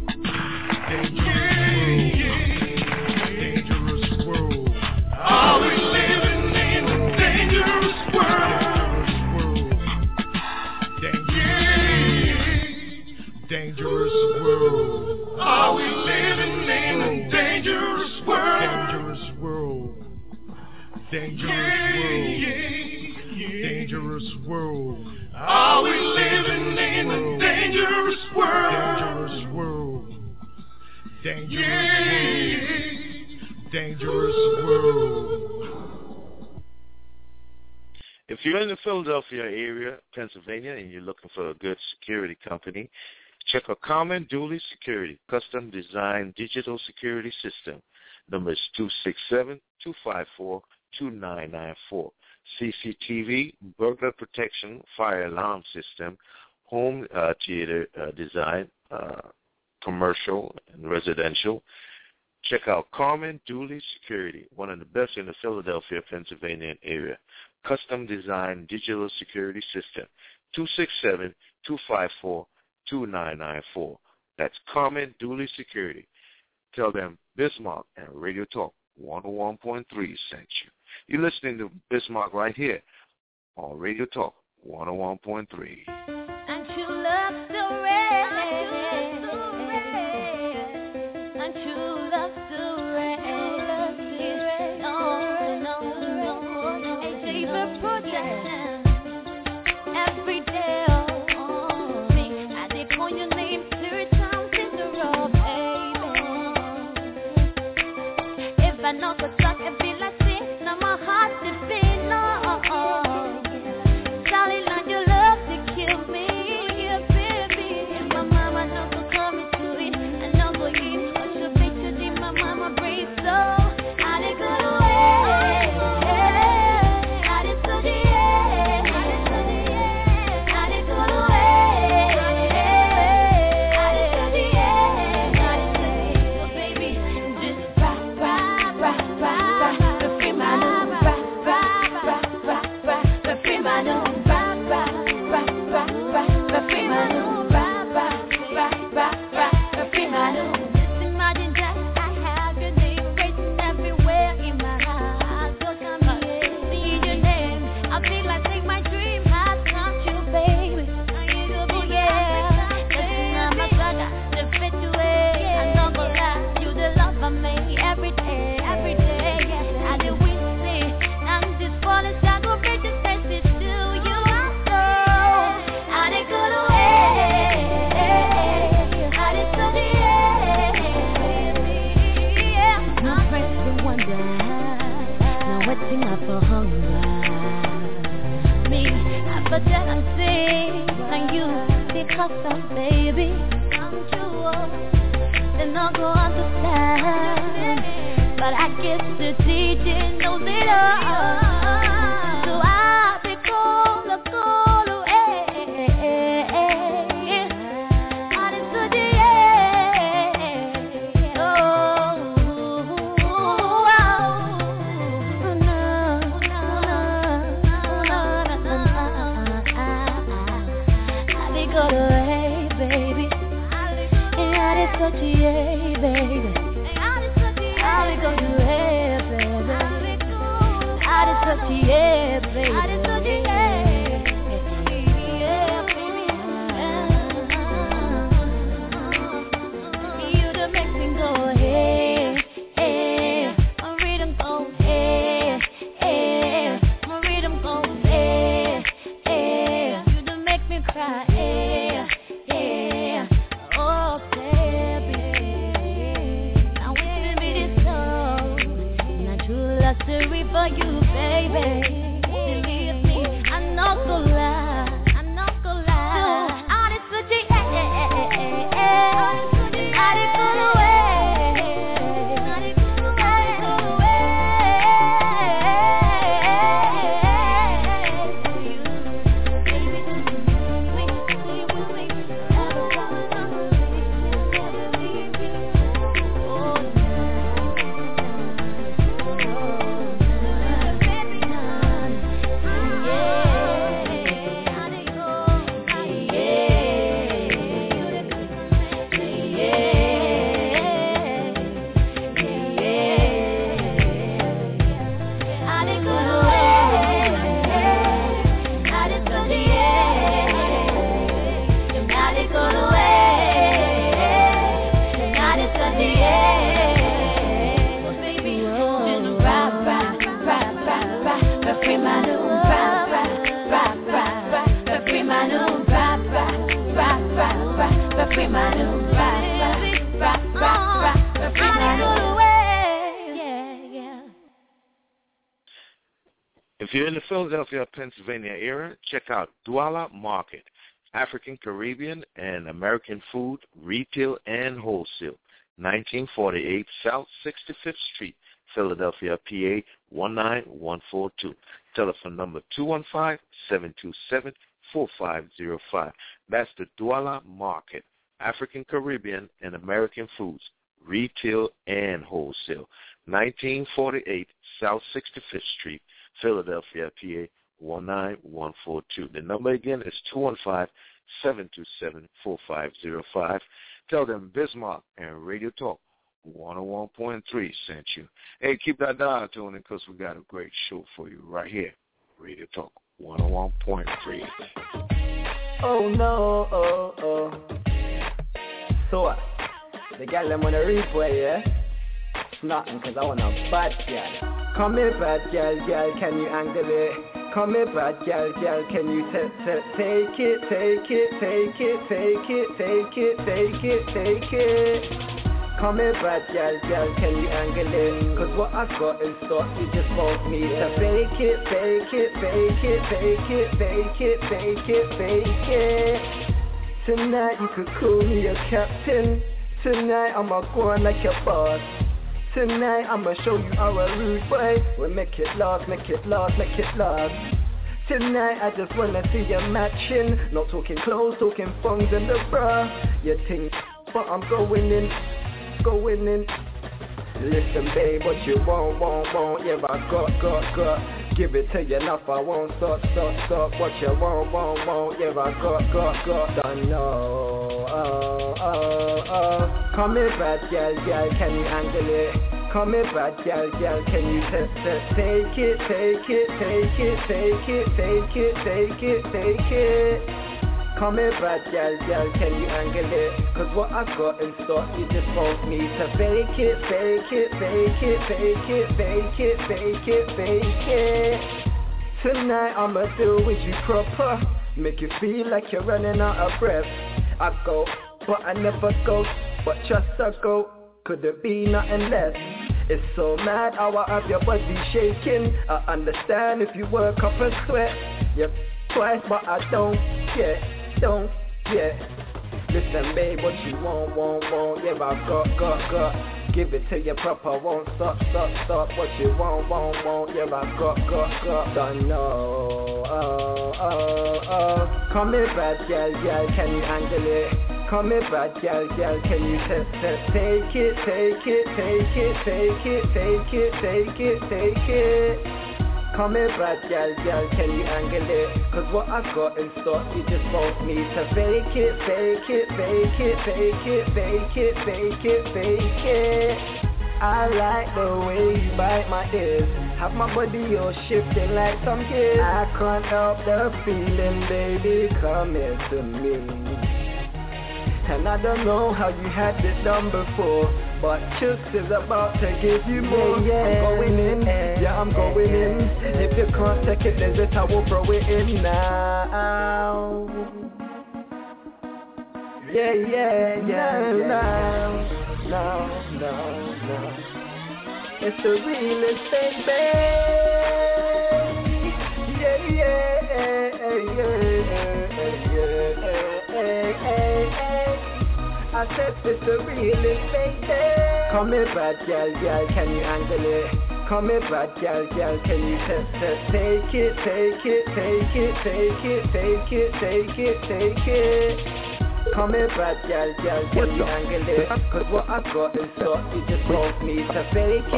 Dangerous world. Are we living in a dangerous world? Dangerous world. Are we living in a dangerous world? Dangerous world. Dangerous world. Are we living in a dangerous world? Dangerous world. Dangerous world. If you're in the Philadelphia area, Pennsylvania, and you're looking for a good security company, check out Common Dooley Security, custom designed digital security system. Number is 267-254-2994. CCTV, burglar protection, fire alarm system, home theater design, commercial and residential. Check out Carmen Dooley Security, one of the best in the Philadelphia, Pennsylvania area. Custom designed digital security system, 267-254-2994. That's Carmen Dooley Security. Tell them Bismarck and Radio Talk 101.3 sent you. You're listening to Bismarck right here on Radio Talk 101.3. And true love still reigns. And true love still reigns. No. A deeper project. Every day, me. I did call your name 3 times in a row, baby. If I know the talk, it be like this. Now my heart is beating, no. Darling, like your love to kill me, yeah, baby. If my mama knows to come into it, I know go eat. What you make to deep, my mama brings so. I did go away, I did so the end, I did go away, I did so the end, I did so baby, just rock, the free my love, rock, the free my love. But then I see and you because I'm baby, I'm true. Then I'll go understand. But I guess the DJ knows it all. So I'll be cool away. I did to the end. Go away, baby. And I did such a yeah, baby. I did go to hell, baby. I did such a yeah, baby. I did such a yeah, baby. You the make me go ahead, my rhythm go ahead, my rhythm go ahead, you the make me cry. For you, baby, believe me, I'm not gonna lie, I'm not gonna lie. I did such a I did go away, I did go If you're in the Philadelphia, Pennsylvania area, check out Douala Market, African, Caribbean, and American food, retail, and wholesale, 1948 South 65th Street, Philadelphia, PA 19142. Telephone number 215-727-4505. That's the Douala Market, African, Caribbean, and American foods, retail and wholesale. 1948 South 65th Street, Philadelphia, PA 19142. The number again is 215-727-4505. Tell them Bismarck and Radio Talk 101.3 sent you. Hey, keep that dial tuning because we got a great show for you right here. Radio Talk 101.3. Oh no, So what? The girl them wanna replay, yeah? It's nothing cause I want a bad girl. Come here bad girl, can you angle it? Come here bad girl, can you take it? Come here bad girl, can you angle it? Cause what I got in stock, you just want me to fake it. Tonight you could call me a captain. Tonight I'ma go on like a boss. Tonight I'ma show you how a rude boy will make it last. Tonight I just wanna see you matching. Not talking clothes, talking thongs and the bra. You think, but I'm going in. Listen babe, what you want, yeah I got. Give it to you enough, I won't stop. What you want, yeah I got. Don't know, Come here bad girl, can you handle it? Come here bad girl, can you take it? Come here bad girl, can you angle it? Cause what I got in stock, you just want me to fake it. Tonight I'ma deal with you proper. Make you feel like you're running out of breath. I go, but I never go. But just I go, could it be nothing less? It's so mad how I have your body shaking. I understand if you work up a sweat. Yep, twice but I don't get. Listen babe, what you want, yeah I got. Give it to you proper, won't stop. What you want, yeah I got. Don't know, Come here bad girl, can you handle it? Come here bad girl, can you take it? Come here bad girl, can you angle it? Cause what I got in stock, you just want me to fake it. I like the way you bite my ears. Have my body all shifting like some kids. I can't help the feeling, baby, come here to me. And I don't know how you had this done before, but Chooks is about to give you more. I'm going in, I'm going in. If you can't take it, there's it, I will throw it in now. No. It's the real estate, babe. I said it's the real estate, babe. Come here bad girl, can you handle it? Come here bad girl, can you take it? Come here bad girl, can you angle it? Cause what I got in stock, you just want me to fake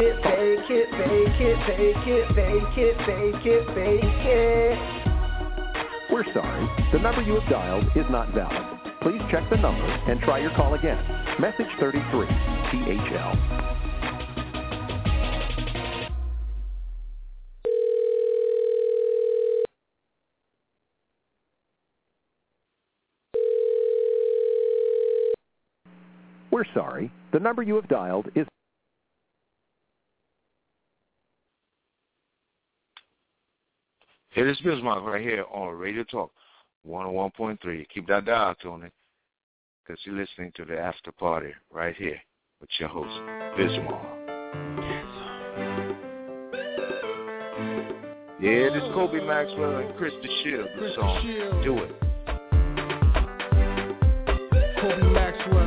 it. We're sorry, the number you have dialed is not valid. Please check the number and try your call again. Message 33, THL. We're sorry, the number you have dialed is... It is Bismarck right here on Radio Talk 101.3. Keep that dial tuning because you're listening to the after party right here with your host, Bismarck. Yeah, this is Kobe Maxwell and Chris the Shield, the song. Do it. Kobe Maxwell.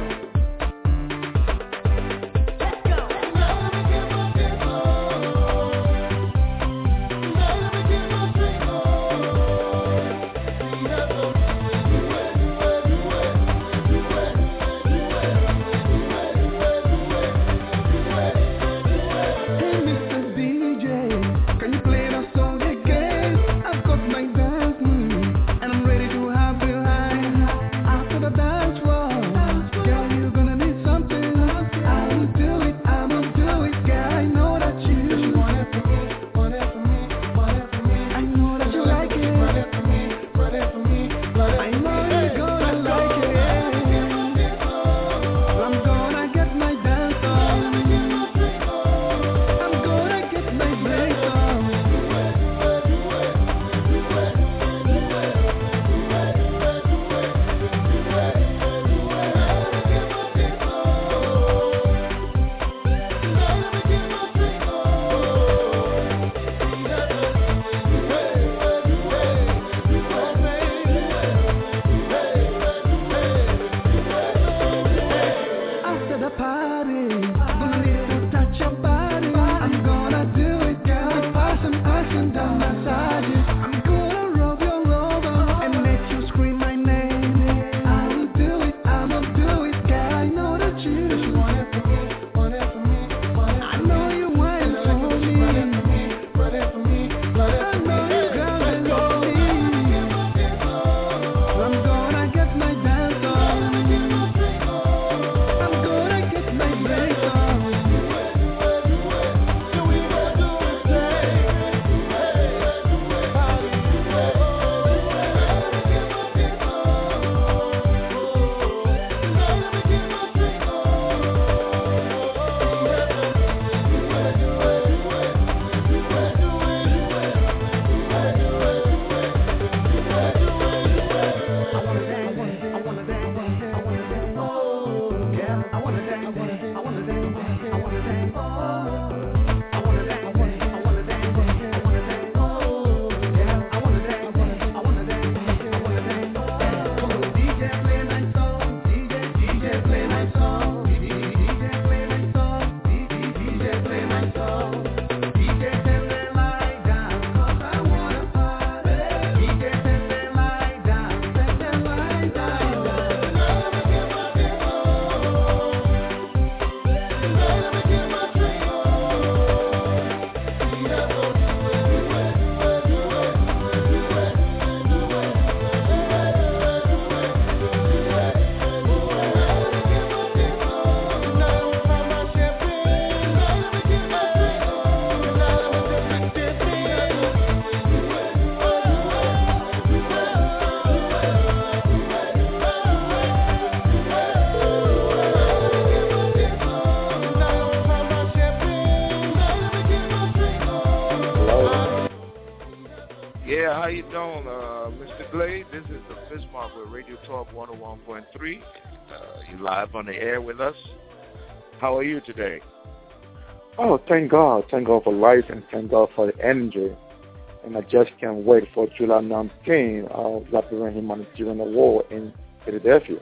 Yeah, how you doing, Mr. Glade? This is Bismarck with Radio Talk 101.3. You live on the air with us. How are you today? Oh, thank God. Thank God for life and thank God for the energy. And I just can't wait for July 19 of Liberian Humanitarian Award in Philadelphia.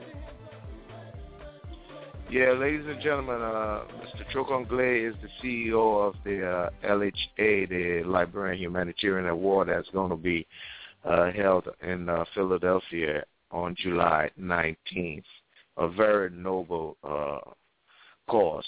Yeah, ladies and gentlemen, Mr. Chokon Glade is the CEO of the LHA, the Liberian Humanitarian Award, that's going to be held in Philadelphia on July 19th. A very noble cause.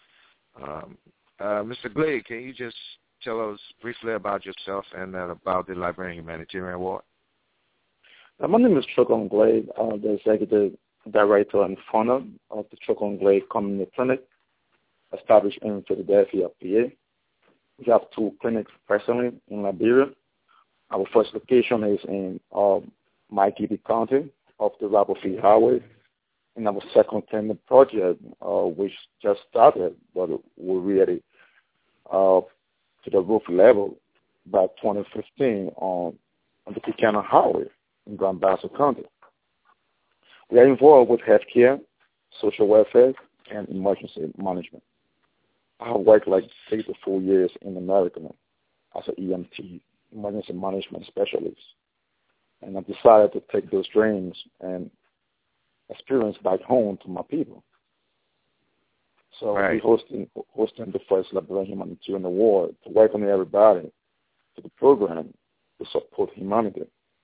Mr. Glade, can you just tell us briefly about yourself and about the Liberian Humanitarian Award? My name is Chokon Glade, the Executive Director and founder of the Chokon Glade Community Clinic, established in Philadelphia, PA. We have 2 clinics presently in Liberia. Our first location is in Maikipi County, off the Rapplefield Highway. And our second clinic project, which just started, but we're ready to the roof level by 2015 on the Buchanan Highway in Grand Bassa County. We are involved with healthcare, social welfare, and emergency management. I have worked like 3 to 4 years in America as an EMT, emergency management specialist. And I decided to take those dreams and experience back home to my people. So we're hosting the first Liberian Humanitarian Award to welcome everybody to the program to support humanity.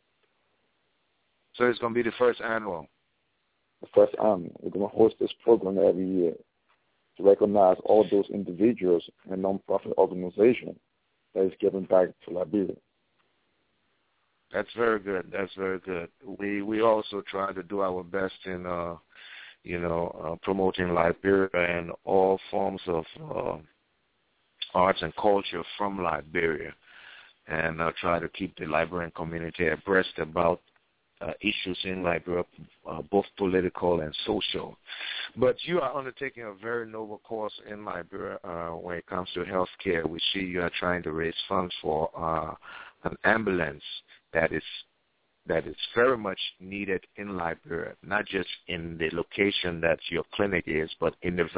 So it's going to be the first annual? The first annual. We're going to host this program every year to recognize all those individuals and non-profit organizations that is giving back to Liberia. That's very good. That's very good. We also try to do our best in, promoting Liberia and all forms of arts and culture from Liberia, and try to keep the Liberian community abreast about issues in Liberia, both political and social. But you are undertaking a very noble cause in Liberia when it comes to health care. We see you are trying to raise funds for an ambulance that is very much needed in Liberia, not just in the location that your clinic is, but in the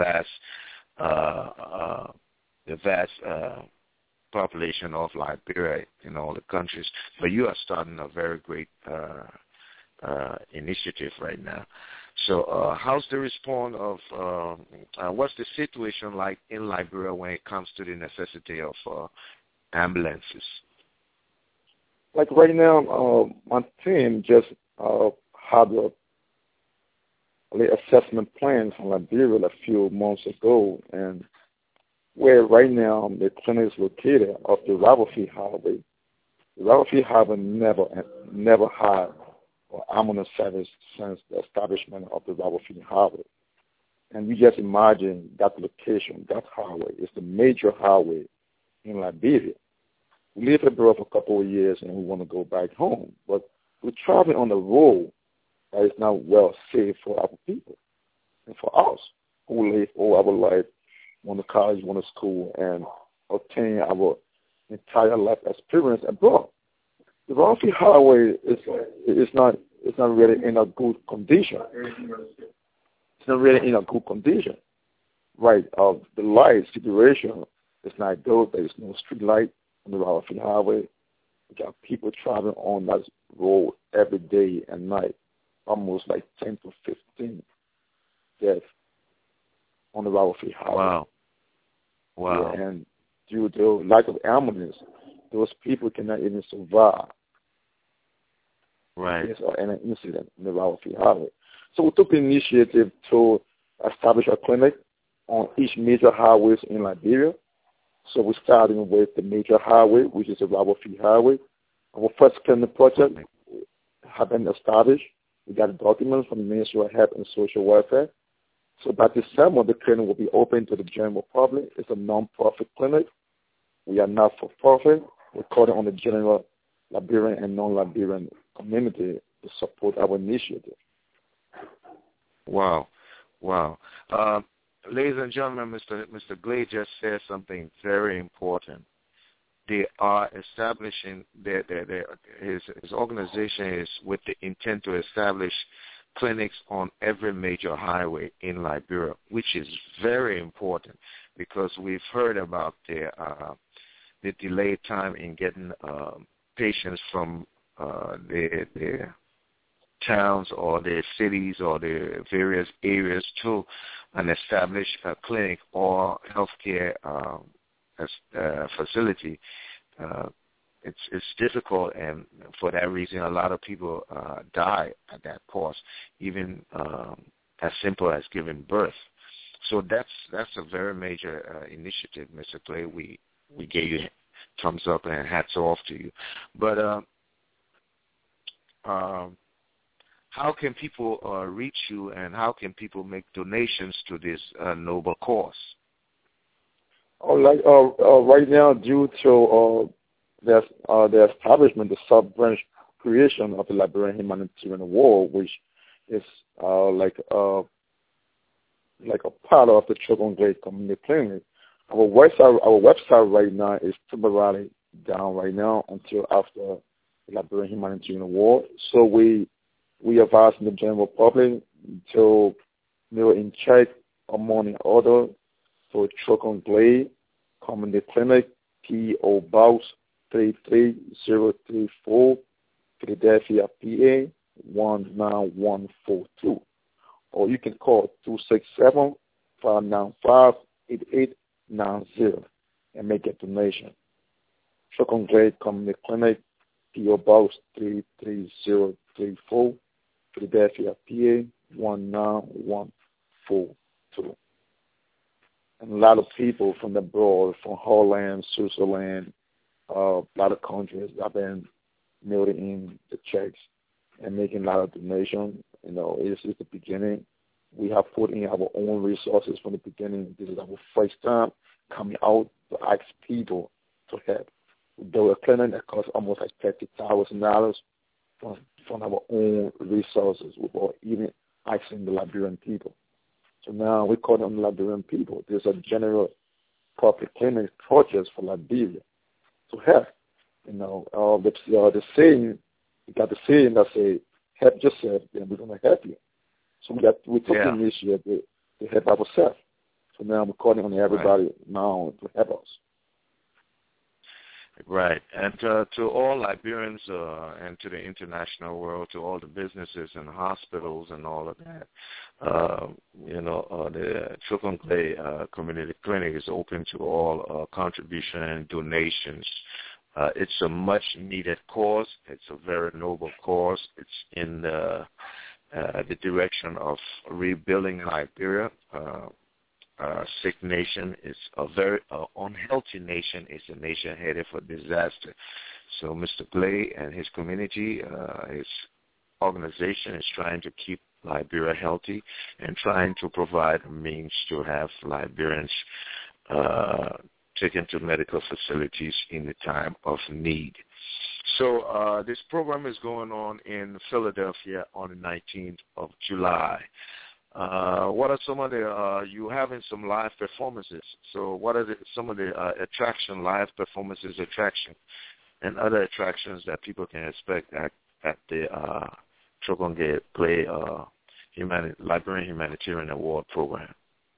vast population of Liberia in all the countries. But you are starting a very great initiative right now. So how's the response of, what's the situation like in Liberia when it comes to the necessity of ambulances? Like right now, my team just had a assessment plan from Liberia a few months ago, and where right now the clinic is located off the Rapplefield Highway. The Rapplefield Highway never had an ambulance service since the establishment of the Rapplefield Highway. And you just imagine that location, that highway, is the major highway in Liberia. We live abroad for a couple of years and we want to go back home, but we're traveling on a road that is not well safe for our people and for us who live all our life, went to college, went to school, and obtain our entire life experience abroad. The Rapplefield Highway is not really in a good condition. It's not really in a good condition. Right, the light situation is not good. There is no street light on the Rapplefield Highway. We got people traveling on that road every day and night, almost like 10 to 15 deaths on the Rapplefield Highway. Wow. Yeah, and due to lack of ambulance, those people cannot even survive. Right. Or an incident in the Rapplefield Highway. So we took the initiative to establish a clinic on each major highways in Liberia. So we're starting with the major highway, which is the Rapplefield Highway. Our first clinic project has been established. We got documents from the Ministry of Health and Social Welfare. So by December, the clinic will be open to the general public. It's a non-profit clinic. We are not for profit. We're calling on the general Liberian and non-Liberian community to support our initiative. Wow. Ladies and gentlemen, Mr. Glade just said something very important. they are establishing his organization is with the intent to establish clinics on every major highway in Liberia, which is very important because we've heard about the delayed time in getting patients from the towns or the cities or the various areas to an established clinic or healthcare facility. It's difficult, and for that reason, a lot of people die at that cost, even as simple as giving birth. So that's a very major initiative, Mr. Clay. We gave you thumbs up and hats off to you. But how can people reach you, and how can people make donations to this noble cause? Right now, due to the establishment, the sub-branch creation of the Liberian Humanitarian Award, which is like a part of the Chogon Glade Community Clinic. Our website right now is temporarily down right now until after the Liberian Humanitarian Award. So we advise the general public to mail in check or money order for Chogon Glade Community Clinic, P.O. Box 33034, Philadelphia, PA 19142. Or you can call 267-595-8890 and make a donation. Chogon Glade Community Clinic, P.O. Box 33034, Philadelphia, PA 19142. And a lot of people from abroad, from Holland, Switzerland, a lot of countries have been mailing in the checks and making a lot of donations. It's the beginning. We have put in our own resources from the beginning. This is our first time coming out to ask people to help. We do a clinic that costs almost like $30,000 from our own resources without even asking the Liberian people. So now we call them Liberian people. There's a general public clinic project for Liberia to help. The saying, you got the saying that say, help yourself, then we're going to help you. So we took the initiative to help ourselves. So now we're calling on everybody now to help us. Right. And to all Liberians and to the international world, to all the businesses and hospitals and all of that, the Chogon Glade Community Clinic is open to all contribution and donations. It's a much-needed cause. It's a very noble cause. It's in the direction of rebuilding Liberia. Sick nation is a very unhealthy nation. It's a nation headed for disaster. So Mr. Glade and his community, his organization is trying to keep Liberia healthy and trying to provide a means to have Liberians taken to medical facilities in the time of need. So this program is going on in Philadelphia on the 19th of July. What are some of the, you having some live performances. So what are some of the live performances, and other attractions that people can expect at the Chogon Glade Liberian Humanitarian Award program?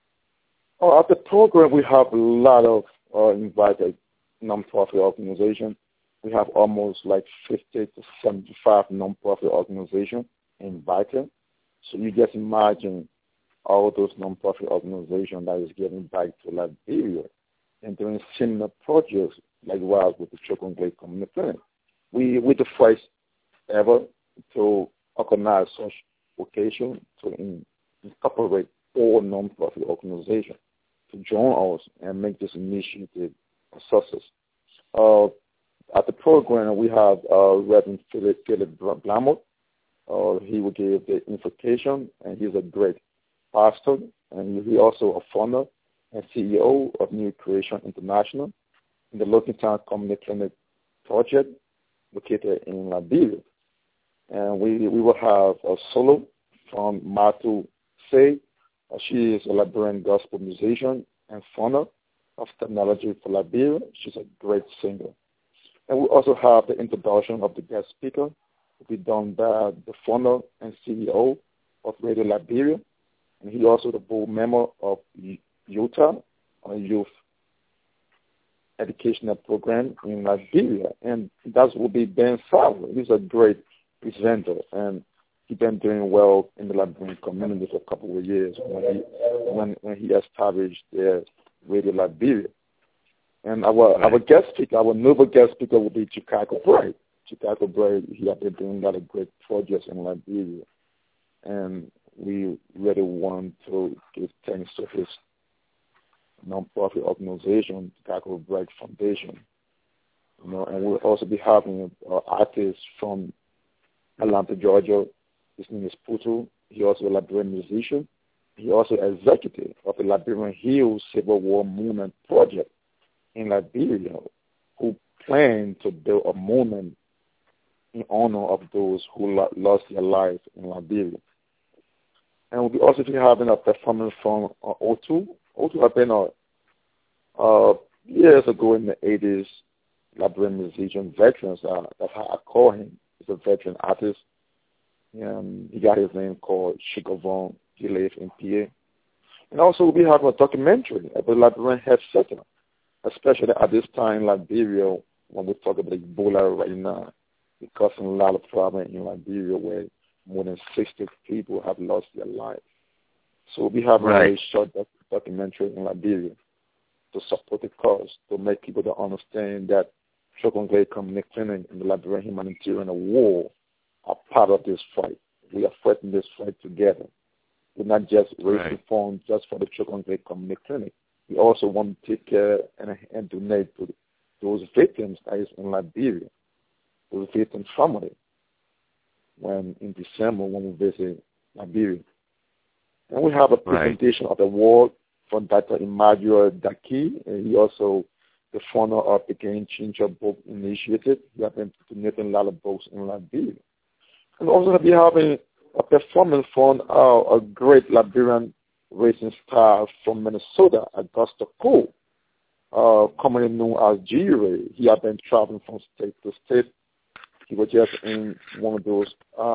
At the program, we have a lot of invited nonprofit organizations. We have almost like 50 to 75 nonprofit organizations invited. So you just imagine all those nonprofit organizations that is giving back to Liberia and doing similar projects like well with the Chogon Glade Community Clinic. We're the first ever to organize such occasion to incorporate all nonprofit organizations to join us and make this initiative a success. At the program, we have Reverend Philip Blamont. He will give the invocation, and he's a great pastor, and he's also a founder and CEO of New Creation International in the Lockingtown Community Clinic project located in Liberia. And we will have a solo from Matu Say. She is a Liberian gospel musician and founder of Technology for Liberia. She's a great singer. And we also have the introduction of the guest speaker, will be done by the founder and CEO of Radio Liberia. And he's also the board member of UTA, or Youth Educational Program in Liberia. And that will be Ben Fowler. He's a great presenter, and he's been doing well in the Liberian community for a couple of years when he established the Radio Liberia. And our guest speaker, our noble guest speaker will be Chicago Bright. Chicago Bright, he has been doing a lot of great projects in Liberia. And we really want to give thanks to his non-profit organization, Chicago Bright Foundation. And we'll also be having artists from Atlanta, Georgia. His name is Putu. He's also a Liberian musician. He's also executive of the Liberian Hills Civil War Movement Project in Liberia, who plan to build a monument in honor of those who lost their lives in Liberia. And we'll be also be having a performance from O2. O2 have been years ago in the 80s, Liberian musician, veterans. That's how I call him. He's a veteran artist. He got his name called Chicovon. He lives in PA. And also we'll be having a documentary about the Liberian Health Center, especially at this time in Liberia, when we talk about Ebola right now. It's causing a lot of problems in Liberia where more than 60 people have lost their lives. So we'll be having a very short documentary in Liberia to support the cause, to make people to understand that Chokongle Community Clinic and the Liberian Humanitarian War are part of this fight. We are fighting this fight together. We're not just raising funds just for the Chokongle Community Clinic. We also want to take care and donate to those victims that is in Liberia, those victims' family, when in December when we visit Liberia. And we have a presentation of the award from Dr. Emmanuel Daki, and he also the founder of the Game Changer Book Initiative. He has been donating a lot of books in Liberia. And also be having a performance from a great Liberian racing star from Minnesota, Augusta Cole, commonly known as G-Ray. He has been traveling from state to state. He was just in one of those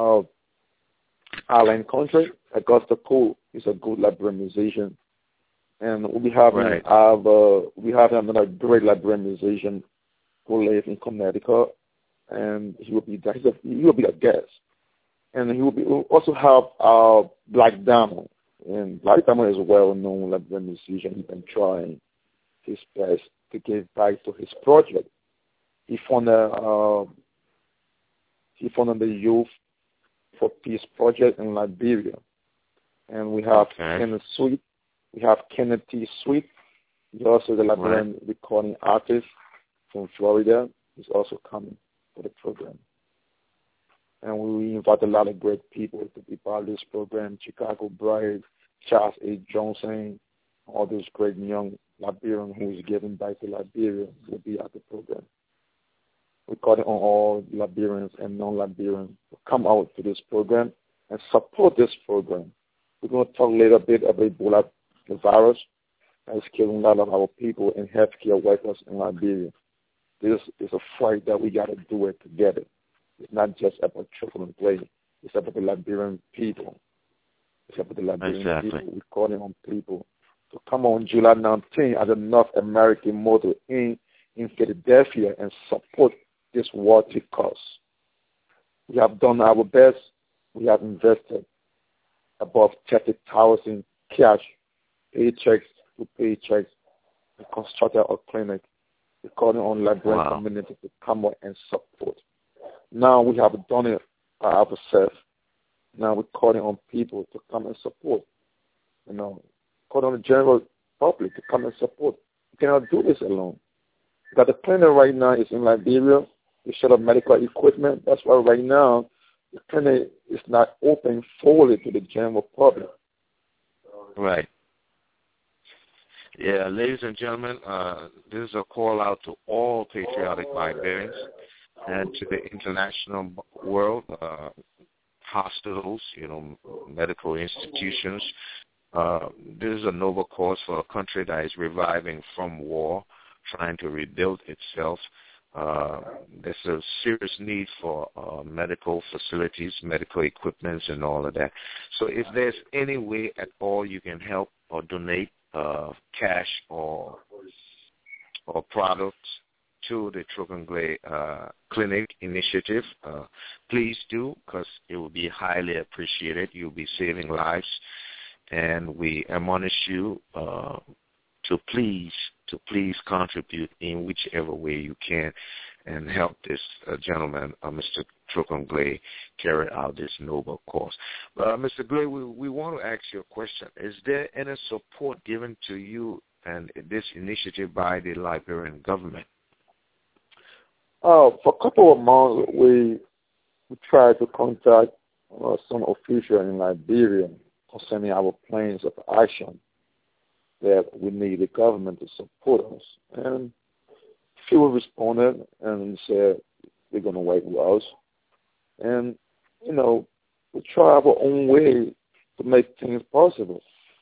island countries. Augusta Cole is a good Liberian musician. And we have another great Liberian musician who lives in Connecticut, and he will be a guest. And we'll also have Black Diamond. And Black Diamond is a well-known Liberian musician. He's been trying his best to give back to his project. He founded the Youth for Peace Project in Liberia. And we have Kenneth Sweet. We have Kenneth T. Sweet. He's also the Liberian recording artist from Florida. He's also coming for the program. And we invite a lot of great people to be part of this program. Chicago Bright, Charles A. Johnson, all those great young Liberians who is giving back to Liberia will be at the program. We call it on all Liberians and non-Liberians to come out to this program and support this program. We're going to talk later a bit about Ebola, the virus that is killing a lot of our people and healthcare workers in Liberia. This is a fight that we got to do it together. It's not just about children playing. It's about the Liberian people. It's about the Liberian people. We're calling on people to come on July 19th at the North American Motor Inn in Philadelphia and support this worthy cause. We have done our best. We have invested above 30,000 cash, paychecks to paychecks, and constructed a clinic. We're calling on Liberian community to come out and support. Now we have done it by ourselves. Now we're calling on people to come and support. Calling on the general public to come and support. We cannot do this alone. But the clinic right now is in Liberia. We shut up medical equipment. That's why right now the clinic is not open fully to the general public. Right. Yeah, ladies and gentlemen, this is a call out to all patriotic Liberians and to the international world, hospitals, medical institutions, this is a noble cause for a country that is reviving from war, trying to rebuild itself. There's a serious need for medical facilities, medical equipment, and all of that. So if there's any way at all you can help or donate cash or products to the Troconglay Clinic initiative, please do, because it will be highly appreciated. You'll be saving lives, and we admonish you to please contribute in whichever way you can and help this gentleman, Mr. Troconglay, carry out this noble cause. Mr. Glay, we want to ask you a question. Is there any support given to you and this initiative by the Liberian government? For a couple of months, we tried to contact some official in Liberia concerning our plans of action that we need the government to support us. And few responded and said they're going to work with us. And, we try our own way to make things possible.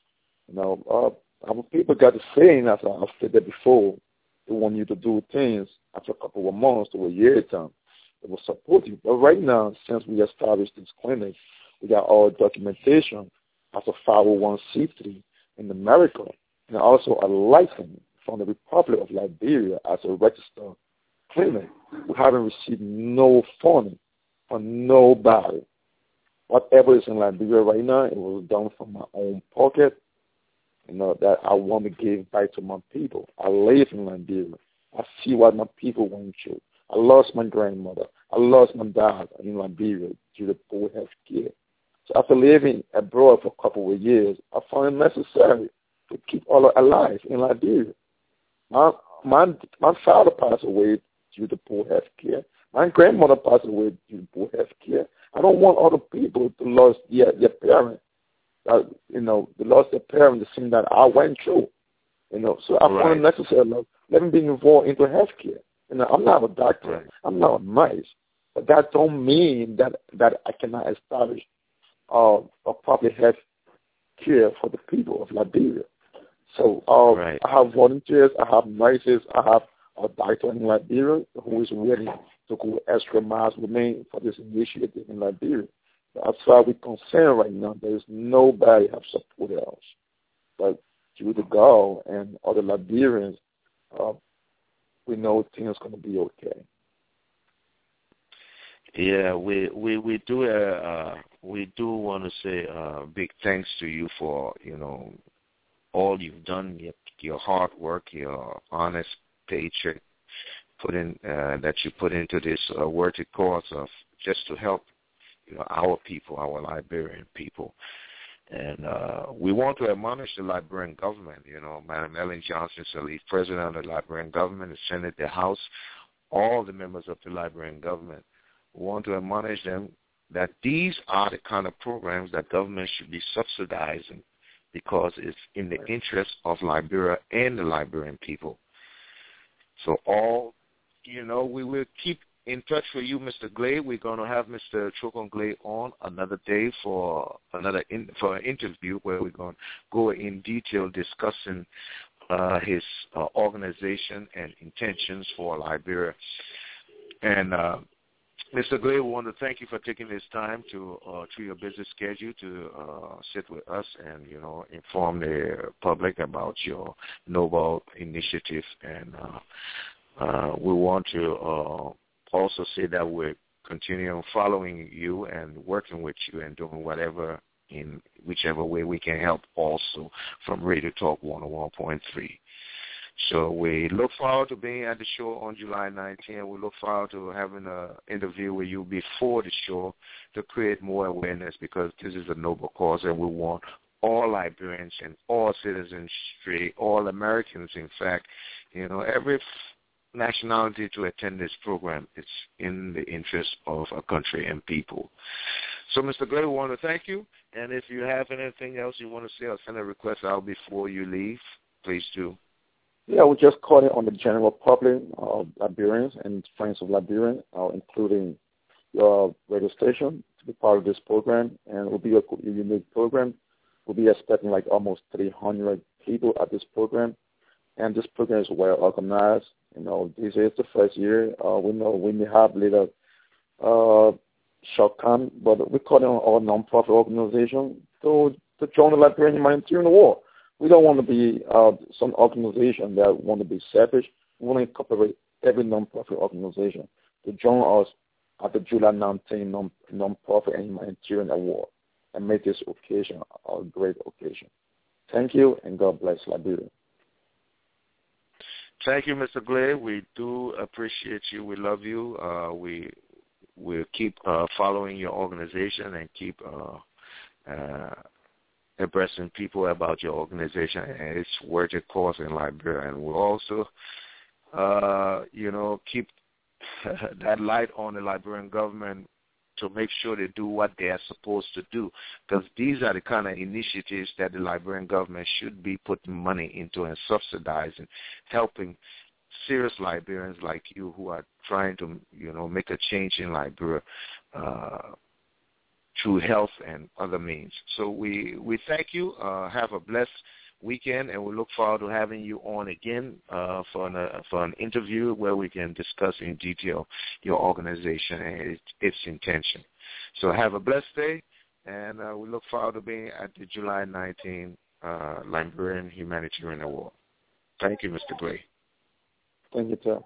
Our people got the saying, as I've said that before, they want you to do things after a couple of months to a year time. They will support you. But right now, since we established this clinic, we got all documentation as a 501c3 in America, and also a license from the Republic of Liberia as a registered clinic. We haven't received no funding from nobody. Whatever is in Liberia right now, it was done from my own pocket, that I want to give back to my people. I live in Liberia. I see what my people went through. I lost my grandmother. I lost my dad in Liberia due to poor health care. So after living abroad for a couple of years, I found it necessary to keep all alive in Liberia. My father passed away due to poor health care. My grandmother passed away due to poor health care. I don't want other people to lose their parents. They lost their parents, the thing that I went through. So I found it necessary. Let me be involved into health care. I'm not a doctor. Right. I'm not a nurse. But that don't mean that I cannot establish a proper health care for the people of Liberia. So I have volunteers, I have nurses, I have a doctor in Liberia who is willing to go extra miles with me for this initiative in Liberia. As far as we're concerned right now, there is nobody have supported us. But due to God and other Liberians, we know things are going to be okay. Yeah, we do want to say big thanks to you for all you've done, your hard work, your honest paycheck that you put into this worthy cause of just to help our people, our Liberian people. And we want to admonish the Liberian government. Madam Ellen Johnson is the lead president of the Liberian government, the Senate, the House, all the members of the Liberian government. We want to admonish them that these are the kind of programs that government should be subsidizing because it's in the interest of Liberia and the Liberian people. So we will keep in touch with you, Mr. Glay. We're going to have Mr. Troconglay on another day for an interview where we're going to go in detail discussing his organization and intentions for Liberia. And Mr. Glay, we want to thank you for taking this time to your busy schedule to sit with us and inform the public about your noble initiative. And we want to also say that we're continuing following you and working with you and doing whatever in whichever way we can help also from Radio Talk 101.3. So we look forward to being at the show on July 19th. We look forward to having an interview with you before the show to create more awareness because this is a noble cause and we want all Liberians and all citizens, all Americans, in fact, every nationality to attend this program. It's in the interest of our country and people. So, Mr. Glay, we want to thank you. And if you have anything else you want to say or send a request out before you leave, please do. Yeah, we just call it on the general public of Liberians and friends of Liberians, including your radio station, to be part of this program. And it will be a unique program we'll be expecting like almost 300 people at this program. And this program is well organized. This is the first year. We know we may have little shortcoming, but we call it our non-profit organization to join the Liberian Humanitarian War. We don't want to be some organization that want to be selfish. We want to incorporate every non-profit organization to join us at the July 19 non-profit and humanitarian award and make this occasion a great occasion. Thank you, and God bless Liberia. Thank you, Mr. Glay. We do appreciate you. We love you. We'll keep following your organization and keep addressing people about your organization and its worthy cause in Liberia. And we'll also, keep that light on the Liberian government to make sure they do what they are supposed to do, because these are the kind of initiatives that the Liberian government should be putting money into and subsidizing, helping serious Liberians like you who are trying to, make a change in Liberia through health and other means. So we thank you. Have a blessed weekend, and we look forward to having you on again for an interview where we can discuss in detail your organization and its intention. So have a blessed day, and we look forward to being at the July 19 Liberian Humanitarian Award. Thank you, Mr. Glay. Thank you, sir.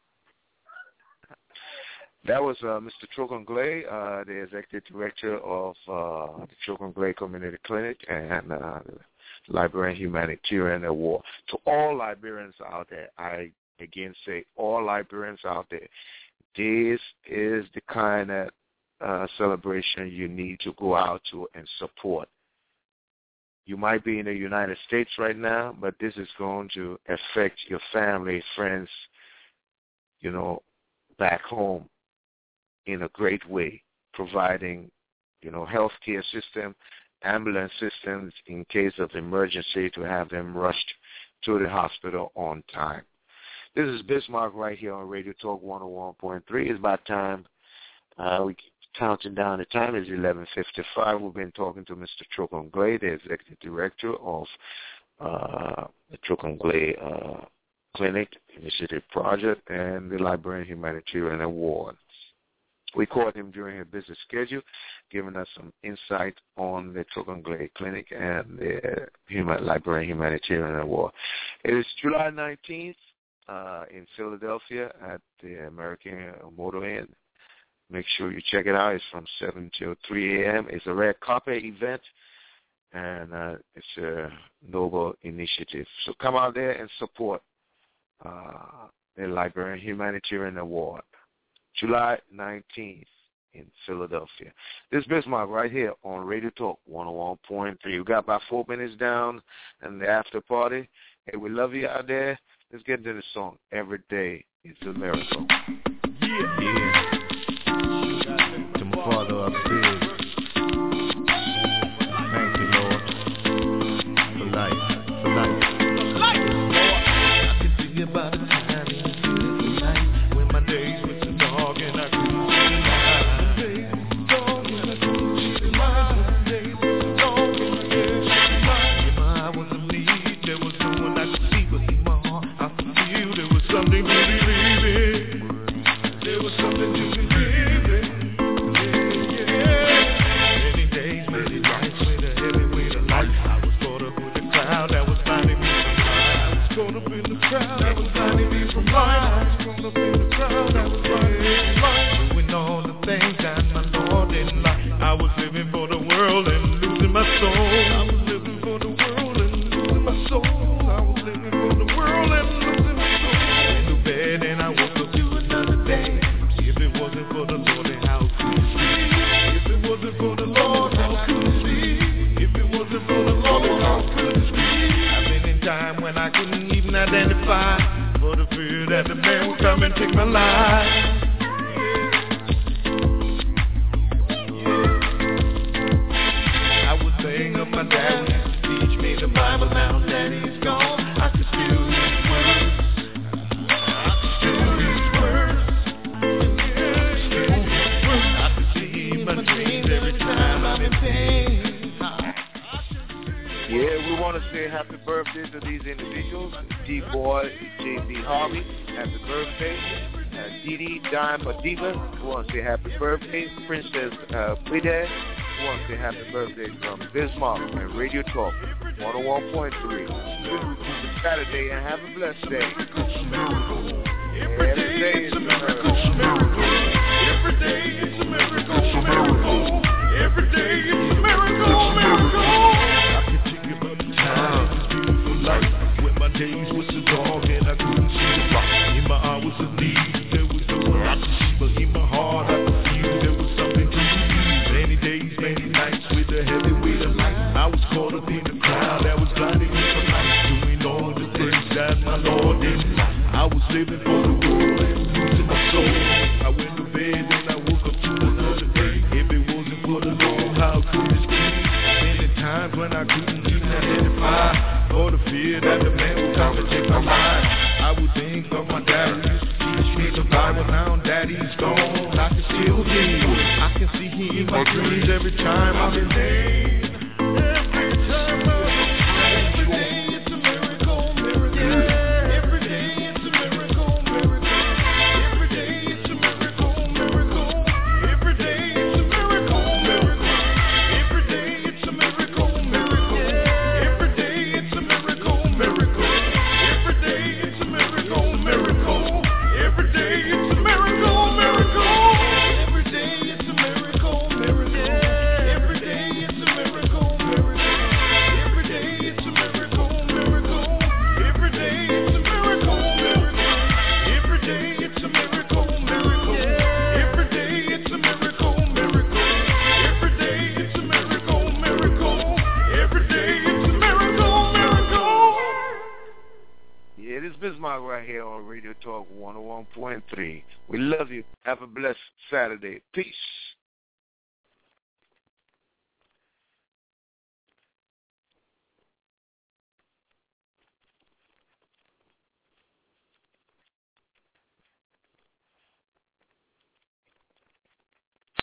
That was Mr. Trogon Glay, the Executive Director of the Trogon Glay Community Clinic and Liberian Humanitarian Award. To all Liberians out there, I again say all Liberians out there, this is the kind of celebration you need to go out to and support. You might be in the United States right now, but this is going to affect your family, friends, back home in a great way, providing, healthcare system, ambulance systems in case of emergency to have them rushed to the hospital on time. This is Bismarck right here on Radio Talk 101.3. It's about time. We're counting down the time. It's 11:55. We've been talking to Mr. Trogon Glay, the Executive Director of the Trogon Glay Clinic Initiative Project and the Liberian Humanitarian Award. We called him during a busy schedule, giving us some insight on the Trogon Glay Clinic and the Liberian Humanitarian Award. It is July 19th in Philadelphia at the American Motor Inn. Make sure you check it out. It's from 7 till 3 a.m. It's a red carpet event, and it's a noble initiative. So come out there and support the Liberian Humanitarian Award. July 19th in Philadelphia. This is Bismarck right here on Radio Talk 101.3. We got about 4 minutes down and the after party. Hey, we love you out there. Let's get into the song. Every Day is a Miracle. Yeah. To my Father upstairs. Thank you, Lord, for life, for life. I can see about it. want to say happy birthday to these individuals. D-Boy, J.B. Harvey, happy birthday. Didi Dime Diva, we want to say happy birthday. Princess Pide, we want to say happy birthday from Bismarck and Radio Talk 101.3. It's Saturday and have a blessed day. Every day is a miracle. Every day is a miracle. Every day is a miracle. I can take you back to time. Beautiful life. When my days was so dark and I couldn't see the light. In my hours of need, there was no one I could see. But in my heart, I could feel there was something to believe. Many days, many nights with the heavy weight of life. I was caught up in the crowd that was blinding me from life. Doing all the things that my Lord didn't like. I was living for the world and losing my soul. I went to bed and I woke up to another day. If it wasn't for the Lord, how could this be? Many times when I couldn't even identify, or the fear that the man would come and take my life. I would think of my daddy used to teach me the Bible. Now daddy's gone, I can still hear him. I can see him in my dreams every time I'm in pain. Every time I'm in pain. Every day it's a miracle, miracle. Every day it's a miracle, miracle. Every day it's a miracle, miracle. Every day it's a miracle, miracle. Every day it's a miracle, miracle. Every day it's a miracle, miracle. Every day it's a miracle, miracle. Every day it's a miracle, miracle. Every day it's a miracle, miracle. Every day it's a miracle, miracle. Every day it's a miracle, miracle. Every day it's a miracle, miracle. Every day it's a miracle, miracle. Every day it's a miracle, miracle. Every day it's a miracle, miracle. Every day it's a miracle, miracle. Yeah, this is Bismarck right here on Radio Talk 101.3. We love you. Have a blessed Saturday. Peace.